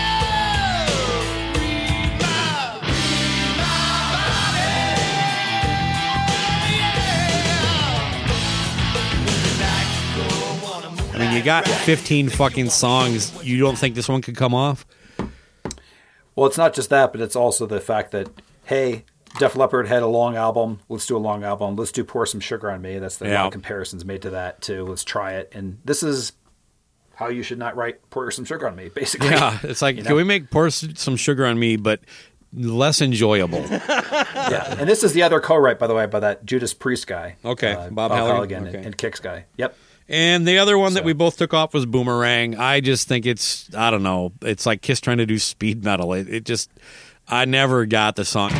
Read my, read my body. Yeah. I mean, you got fifteen fucking songs. You don't think this one could come off? Well, it's not just that, but it's also the fact that, hey, Def Leppard had a long album. Let's do a long album. Let's do Pour Some Sugar on Me. That's the Yeah. lot of comparisons made to that, too. Let's try it. And this is how you should not write Pour Some Sugar on Me, basically. Yeah, it's like, You can know? we make Pour Some Sugar on Me, but less enjoyable? Yeah. And this is the other co-write, by the way, by that Judas Priest guy. Okay, uh, Bob Bob Halligan. Halligan Okay. and, and Kicks guy. Yep. And the other one that So- we both took off was Boomerang. I just think it's, I don't know, it's like Kiss trying to do speed metal. It, it just, I never got the song.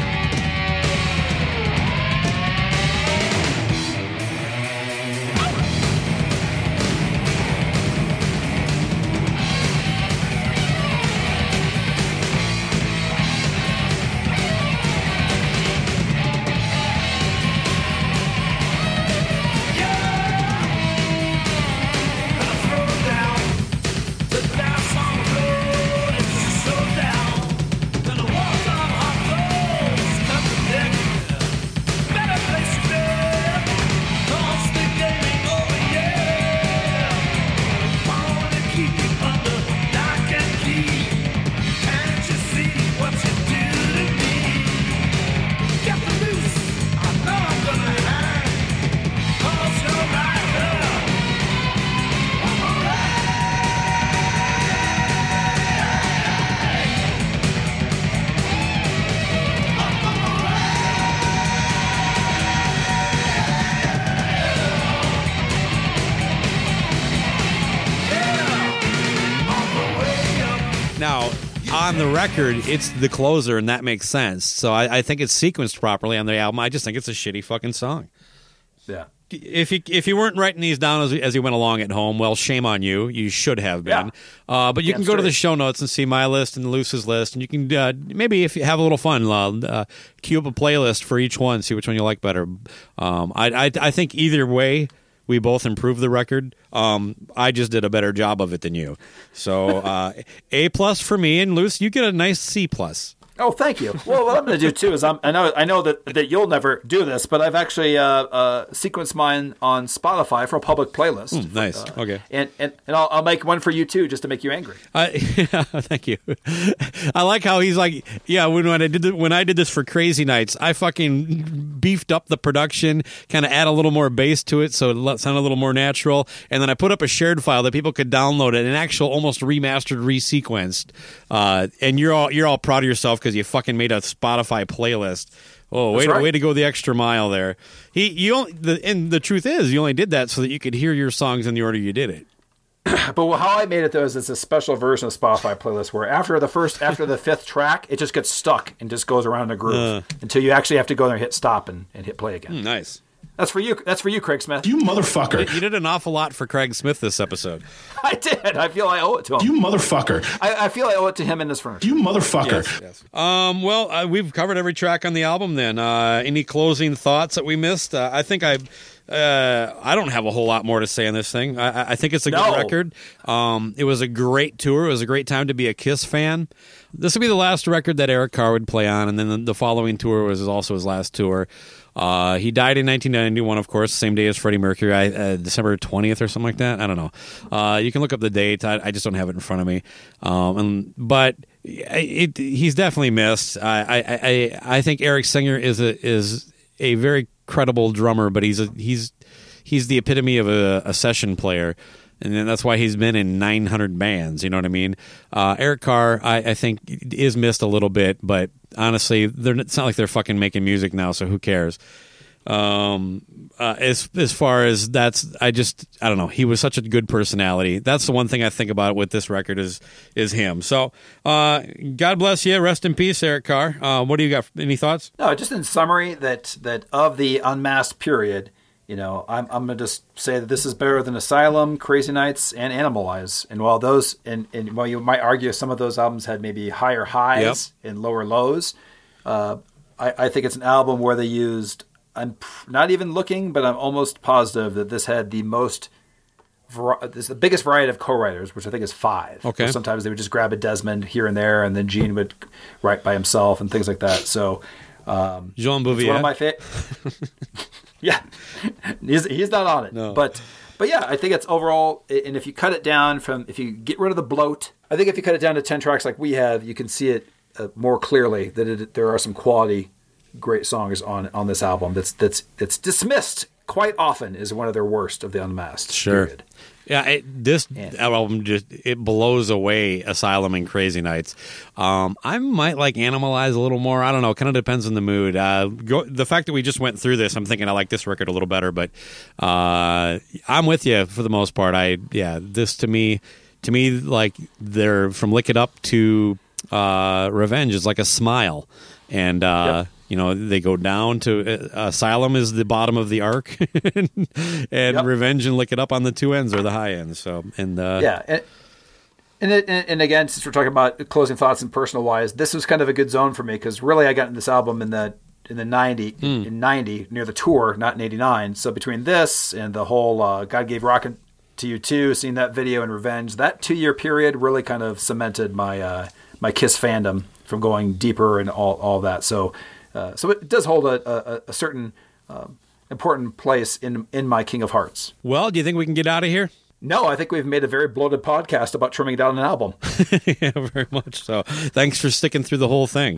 Now, on the record, it's the closer, and that makes sense. So I, I think it's sequenced properly on the album. I just think it's a shitty fucking song. Yeah. If you if you weren't writing these down as, as you went along at home, well, shame on you. You should have been. Yeah. Uh, but you Damn can go to the straight. show notes and see my list and Luce's list, and you can uh, maybe if you have a little fun, uh, uh, queue up a playlist for each one, see which one you like better. Um, I, I I think either way, we both improved the record. Um, I just did a better job of it than you. So uh, A plus for me, and Luce, you get a nice C plus. Oh, thank you. Well, what I'm going to do too is I'm, I know I know that, that you'll never do this, but I've actually uh, uh, sequenced mine on Spotify for a public playlist. Mm, nice. Uh, Okay. And and, and I'll, I'll make one for you too, just to make you angry. Uh, yeah, thank you. I like how he's like, yeah. When, when I did the, when I did this for Crazy Nights, I fucking beefed up the production, kind of add a little more bass to it, so it let- sound a little more natural, and then I put up a shared file that people could download it, an actual almost remastered, resequenced. Uh, and you're all you're all proud of yourself because you fucking made a Spotify playlist. Oh, way That's to, right. way to go the extra mile there. He you only the and the truth is you only did that so that you could hear your songs in the order you did it. But how I made it though is it's a special version of Spotify playlist where after the first after the fifth track, it just gets stuck and just goes around the groove Uh. until you actually have to go there and hit stop and, and hit play again. Mm, nice. That's for you. That's for you, Craig Smith. You motherfucker. You did an awful lot for Craig Smith this episode. I did. I feel I owe it to him. You motherfucker. I, I feel I owe it to him in this furniture. You motherfucker. Yes, yes. Um, well, uh, we've covered every track on the album then. Uh, any closing thoughts that we missed? Uh, I think I uh, I don't have a whole lot more to say on this thing. I, I- I think it's a No. good record. Um, it was a great tour. It was a great time to be a Kiss fan. This will be the last record that Eric Carr would play on, and then the, the following tour was also his last tour. Uh, he died in nineteen ninety-one, of course, same day as Freddie Mercury, I, uh, December twentieth or something like that. I don't know. Uh, you can look up the date. I, I just don't have it in front of me. Um, and, but it, he's definitely missed. I, I, I, I think Eric Singer is a is a very credible drummer, but he's a, he's he's the epitome of a, a session player. And then that's why he's been in nine hundred bands. You know what I mean? Uh, Eric Carr, I, I think, is missed a little bit, but honestly, they're, it's not like they're fucking making music now, so who cares? Um, uh, as as far as that's, I just I don't know. He was such a good personality. That's the one thing I think about with this record is is him. So, uh, God bless you. Rest in peace, Eric Carr. Uh, what do you got? Any thoughts? No, just in summary, that that of the Unmasked period, you know, I'm I'm gonna just say that this is better than Asylum, Crazy Nights, and Animalize. And while those, and, and while you might argue some of those albums had maybe higher highs Yep. and lower lows, uh, I, I think it's an album where they used. I'm not even looking, but I'm almost positive that this had the most, this is the biggest variety of co-writers, which I think is five. Okay. So sometimes they would just grab a Desmond here and there, and then Gene would write by himself and things like that. So, um, Jean it's one Bouvier. of my favorite. Yeah, he's he's not on it. No. But but yeah, I think it's overall. And if you cut it down from, if you get rid of the bloat, I think if you cut it down to ten tracks like we have, you can see it uh, more clearly that it, there are some quality, great songs on on this album. That's that's that's dismissed quite often as one of their worst of the Unmasked. Sure. Period. Yeah, it, this And- album just it blows away Asylum and Crazy Nights. Um, I might like Animalize a little more. I don't know. Kind of depends on the mood. Uh, go, the fact that we just went through this, I'm thinking I like this record a little better. But uh, I'm with you for the most part. I yeah, this to me, to me like they're from Lick It Up to uh, Revenge is like a smile, and. Uh, Yep. You know, they go down to uh, Asylum is the bottom of the arc, and Yep. Revenge and Lick It Up on the two ends are the high ends. So, and uh, Yeah, and and, it, and and again, since we're talking about closing thoughts and personal wise, this was kind of a good zone for me because really I got in this album in the in the ninety Mm. in ninety near the tour, not in eighty-nine. So between this and the whole uh, God Gave Rockin' to You Too, seeing that video and Revenge, that two year period really kind of cemented my uh, my Kiss fandom from going deeper and all all that. So. Uh, so it does hold a, a, a certain um, important place in in my King of Hearts. well, do you think we can get out of here? No, I think we've made a very bloated podcast about trimming down an album. Yeah, very much so. Thanks for sticking through the whole thing.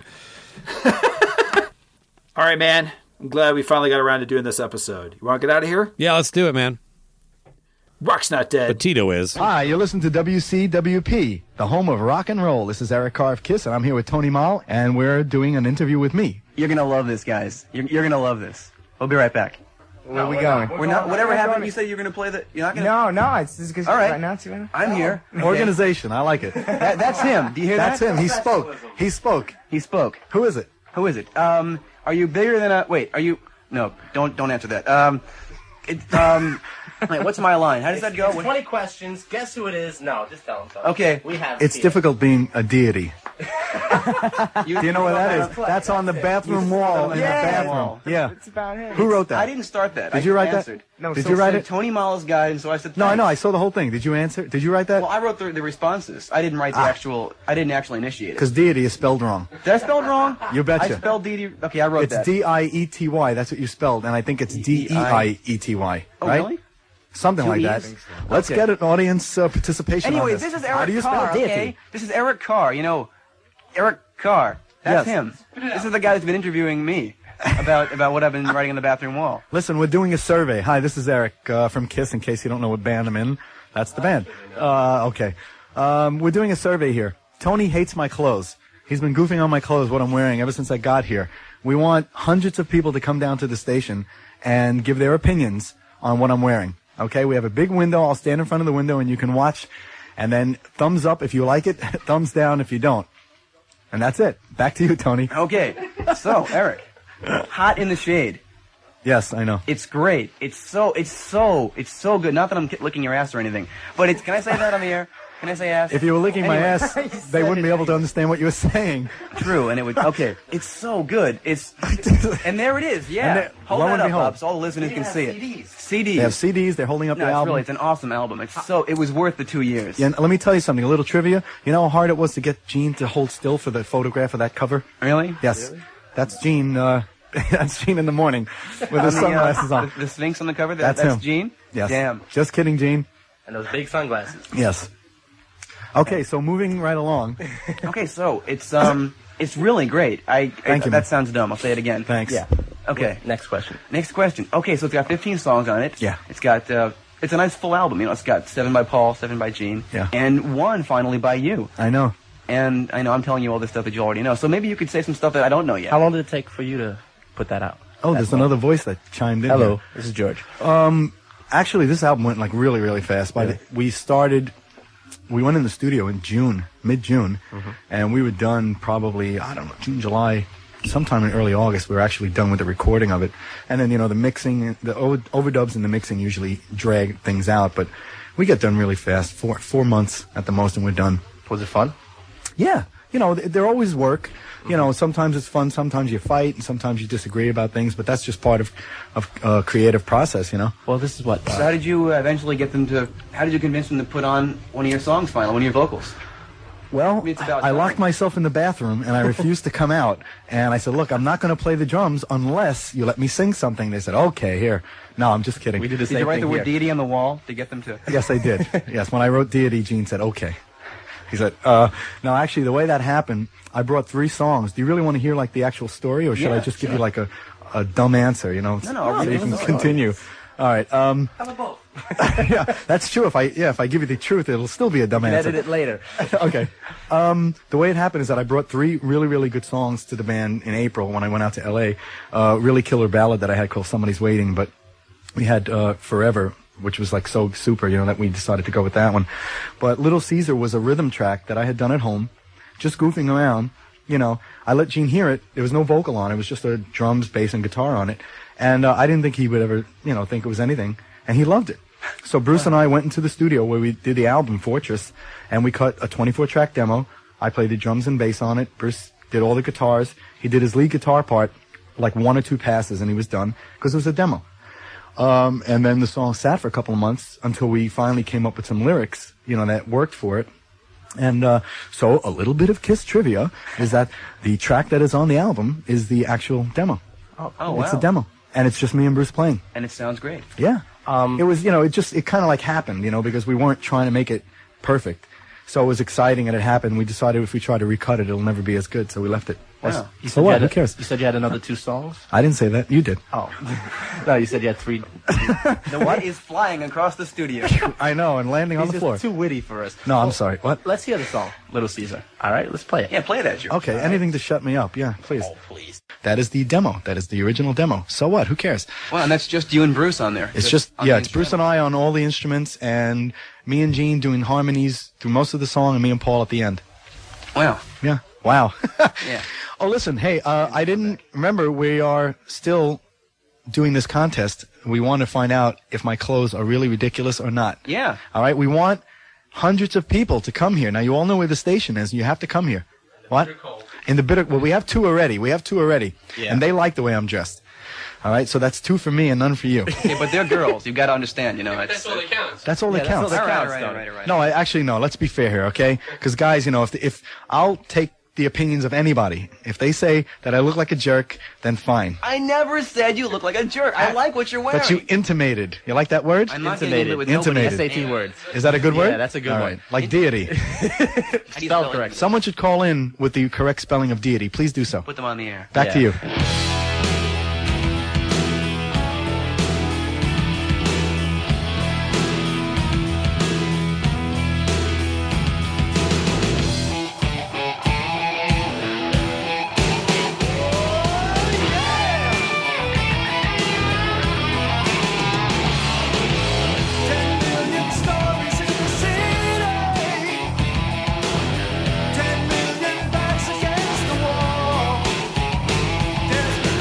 All right, man. I'm glad we finally got around to doing this episode. You want to get out of here? Yeah, let's do it, man. Rock's not dead. But Tito is. Hi, you're listening to W C W P, the home of rock and roll. This is Eric Carr of Kiss, and I'm here with Tony Mall, and we're doing an interview with me. You're gonna love this, guys. You're, you're gonna love this. We'll be right back. Where are we going? We're not. Whatever happened, you said you're gonna play the. You're not gonna. No, no, it's just because All right. right now. It's even- I'm here. Organization, I like it. That, that's him. Do you hear That's that? him. He spoke. He spoke. He spoke. Who is it? Who is it? Um, are you bigger than a? Wait, are you? No, don't don't answer that. Um, it, um, wait, what's my line? How does that go? It's twenty questions. Guess who it is? No, just tell him something. Okay. We have. It's Tito. difficult being a deity. You, Do you know what that is? That's on the bathroom wall in the bathroom. Yeah. It's about him. Who wrote that? I didn't start that. Did I you write that? answered. No, Did so- you write so it? Tony Moll's guide, and so I said. No, I know. I thanks. saw the whole thing. Did you answer? Did you write that? Well, I wrote the, the responses. I didn't write the Ah. actual. I didn't actually initiate it. Because deity is spelled wrong. Did I spell it wrong? You betcha. I spelled D D. Okay, I wrote It's that. D I E T Y. That's what you spelled, and I think it's D E I E T Y. Oh, right? really? Something Two like E's? that. I think so. Let's Okay. get an audience uh, participation on Anyways, this. this is How Eric do you Carr, spell okay? deity? This is Eric Carr, you know, Eric Carr. That's Yes. him. This is the guy that's been interviewing me about about what I've been writing on the bathroom wall. Listen, we're doing a survey. Hi, this is Eric uh, from Kiss, in case you don't know what band I'm in. That's the band. Uh, okay. Um, we're doing a survey here. Tony hates my clothes. He's been goofing on my clothes, what I'm wearing, ever since I got here. We want hundreds of people to come down to the station and give their opinions on what I'm wearing. Okay, we have a big window. I'll stand in front of the window and you can watch. And then thumbs up if you like it, thumbs down if you don't. And that's it. Back to you, Tony. Okay, so Eric, Hot in the Shade. Yes, I know. It's great. It's so it's so it's so good. Not that I'm licking your ass or anything, but it's. Can I say that on the air? Can I say ass? If you were licking my Anyway. ass, they wouldn't be able to understand what you were saying. True, and it would. Okay, it's so good. It's and there it is. Yeah, And there- hold lo that and up, behold. up so all the listeners can see it. C Ds. They have C Ds. They're holding up No, the it's album. really it's an awesome album. It's so it was worth the two years. Yeah, and let me tell you something. A little trivia. You know how hard it was to get Gene to hold still for the photograph of that cover? Really? Yes. That's Gene. Uh, that's Gene in the morning with On his the, uh, sunglasses on. The, the Sphinx on the cover. That, That's that's him. Gene. Yes. Damn. Just kidding, Gene. And those big sunglasses. Yes. Okay, so moving right along. Okay, so it's um it's really great. I, Thank I you, that man. sounds dumb. I'll say it again. Thanks. Yeah. Okay. Next question. Next question. Okay, so it's got fifteen songs on it. Yeah. It's got uh, it's a nice full album. You know, it's got seven by Paul, seven by Gene, Yeah. and one finally by you. I know. And I know I'm telling you all this stuff that you already know. So maybe you could say some stuff that I don't know yet. How long did it take for you to put that out? Oh, there's another voice that chimed in. Hello, here. this is George. Um, actually, this album went like really, really fast. By the, we started, we went in the studio in June, mid-June, Mhm. and we were done probably, I don't know, June, July, sometime in early August. We were actually done with the recording of it. And then, you know, the mixing, the over- overdubs and the mixing usually drag things out, but we get done really fast, four four months at the most, and we're done. Was it fun? Yeah. You know, th- they're always work. You know, sometimes it's fun, sometimes you fight, and sometimes you disagree about things, but that's just part of of uh, creative process, you know? Well, this is what... So how did you uh, eventually get them to? How did you convince them to put on one of your songs finally, one of your vocals? Well, I mean, it's about I time. locked myself in the bathroom, and I refused to come out. And I said, look, I'm not going to play the drums unless you let me sing something. They said, okay, here. No, I'm just kidding. We did the Did same you write thing the word here. deity on the wall to get them to? Yes, I did. Yes, when I wrote Deity, Gene said, okay. He said, uh, no, actually, the way that happened, I brought three songs. Do you really want to hear, like, the actual story, or should Yeah, I just give sure. you, like, a, a dumb answer, you know? No, no, So no, you can no, no. continue. All right. Um, How about both? yeah, that's true. If I yeah, if I give you the truth, it'll still be a dumb answer. Edit it later. Okay. Um, the way it happened is that I brought three really, really good songs to the band in April when I went out to L A. Uh, really killer ballad that I had called Somebody's Waiting, but we had uh, Forever, which was like so super, you know, that we decided to go with that one. But Little Caesar was a rhythm track that I had done at home, just goofing around. You know, I let Gene hear it. There was no vocal on it. It was just a drums, bass, and guitar on it. And uh, I didn't think he would ever, you know, think it was anything. And he loved it. So Bruce and I went into the studio where we did the album, Fortress, and we cut a twenty-four track demo. I played the drums and bass on it. Bruce did all the guitars. He did his lead guitar part, like one or two passes, and he was done, because it was a demo. Um, and then the song sat for a couple of months until we finally came up with some lyrics, you know, that worked for it. And uh, so a little bit of Kiss trivia is that the track that is on the album is the actual demo. Oh, oh wow. It's a demo. And it's just me and Bruce playing. And it sounds great. Yeah. Um, it was, you know, it just, it kind of like happened, you know, because we weren't trying to make it perfect. So it was exciting and it happened. We decided if we try to recut it, it'll never be as good. So we left it. Wow. You So said you what? had Who a- cares? You said you had another two songs? I didn't say that. You did. Oh. No, you said you had three. The what is flying across the studio? I know, and landing on He's the just floor. too witty for us. No, I'm sorry. What? Let's hear the song, Little Caesar. All right, let's play it. Yeah, play that, Joe. Okay, anything to shut me up. Yeah, please. Oh, please. That is the demo. That is the original demo. So what? Who cares? Well, and that's just you and Bruce on there. It's just, on yeah, the it's Bruce and I on all the instruments, and me and Gene doing harmonies through most of the song, and me and Paul at the end. Wow. Yeah. Wow. Yeah. Oh, listen, hey, uh, I didn't remember we are still doing this contest. We want to find out if my clothes are really ridiculous or not. Yeah. All right, we want hundreds of people to come here. Now, you all know where the station is. You have to come here. What? In the bitter. Well, we have two already. We have two already. Yeah. And they like the way I'm dressed. All right, so that's two for me and none for you. Yeah, but they're girls. You've got to understand, you know. It's, That's all that counts. That's all Yeah, that that's all counts. that All right, counts, right, Tony. right, right. No, I, actually, no. Let's be fair here, okay? Because guys, you know, if if I'll take the opinions of anybody. If they say that I look like a jerk, then fine. I never said you look like a jerk. I like what you're wearing. But you intimated. You like that word? I'm not getting into it with Intimated. nobody. S A T word. Is that a good word? Yeah, that's a good All one. right. Like deity. Spell correct. Someone should call in with the correct spelling of deity. Please do so. Put them on the air. Back to Yeah. you. Ten million stories in the city. Ten million backs against the wall. There's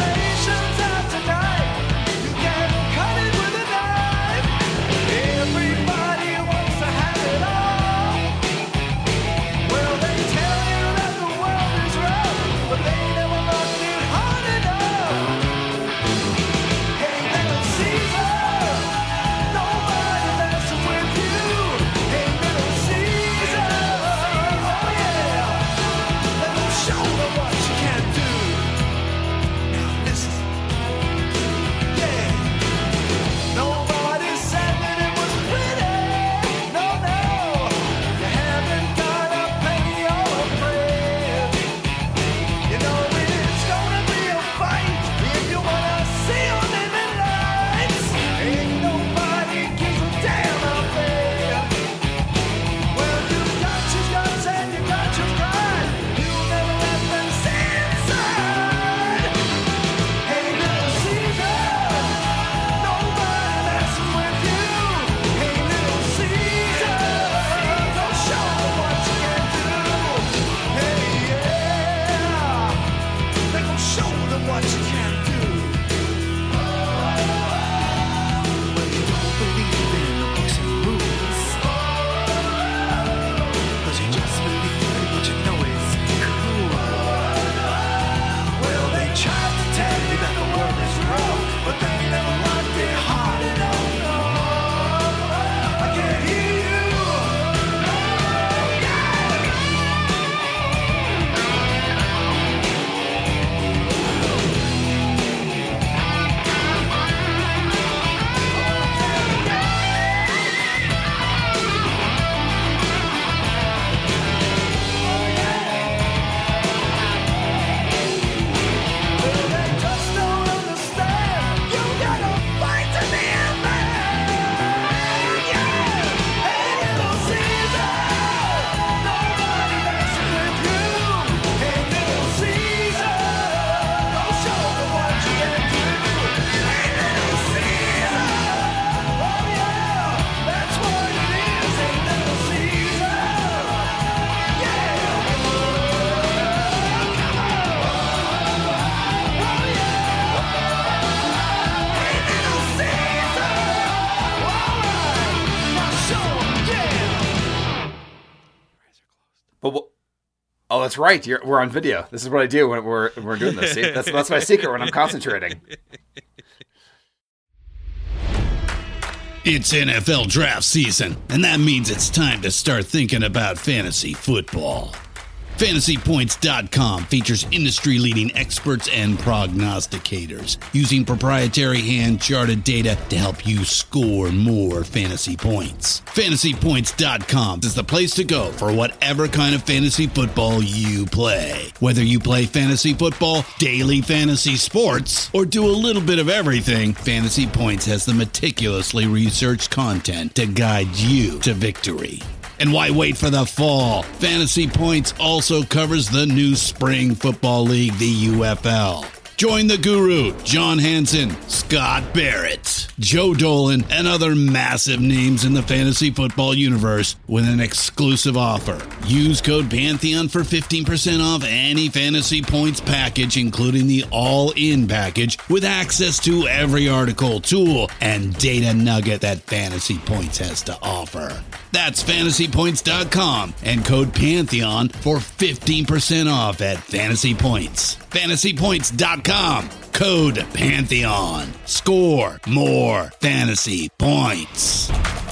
Oh, that's right. You're, we're on video. This is what I do when we're when we're doing this. See? That's that's my secret when I'm concentrating. It's N F L draft season, and that means it's time to start thinking about fantasy football. Fantasy Points dot com features industry-leading experts and prognosticators using proprietary hand-charted data to help you score more fantasy points. Fantasy Points dot com is the place to go for whatever kind of fantasy football you play. Whether you play fantasy football, daily fantasy sports, or do a little bit of everything, Fantasy Points has the meticulously researched content to guide you to victory. And why wait for the fall? Fantasy Points also covers the new Spring Football League, the U F L. Join the guru, John Hansen, Scott Barrett, Joe Dolan, and other massive names in the fantasy football universe with an exclusive offer. Use code Pantheon for fifteen percent off any Fantasy Points package, including the all-in package, with access to every article, tool, and data nugget that Fantasy Points has to offer. That's Fantasy Points dot com and code Pantheon for fifteen percent off at Fantasy Points. Fantasy Points dot com, code Pantheon. Score more fantasy points.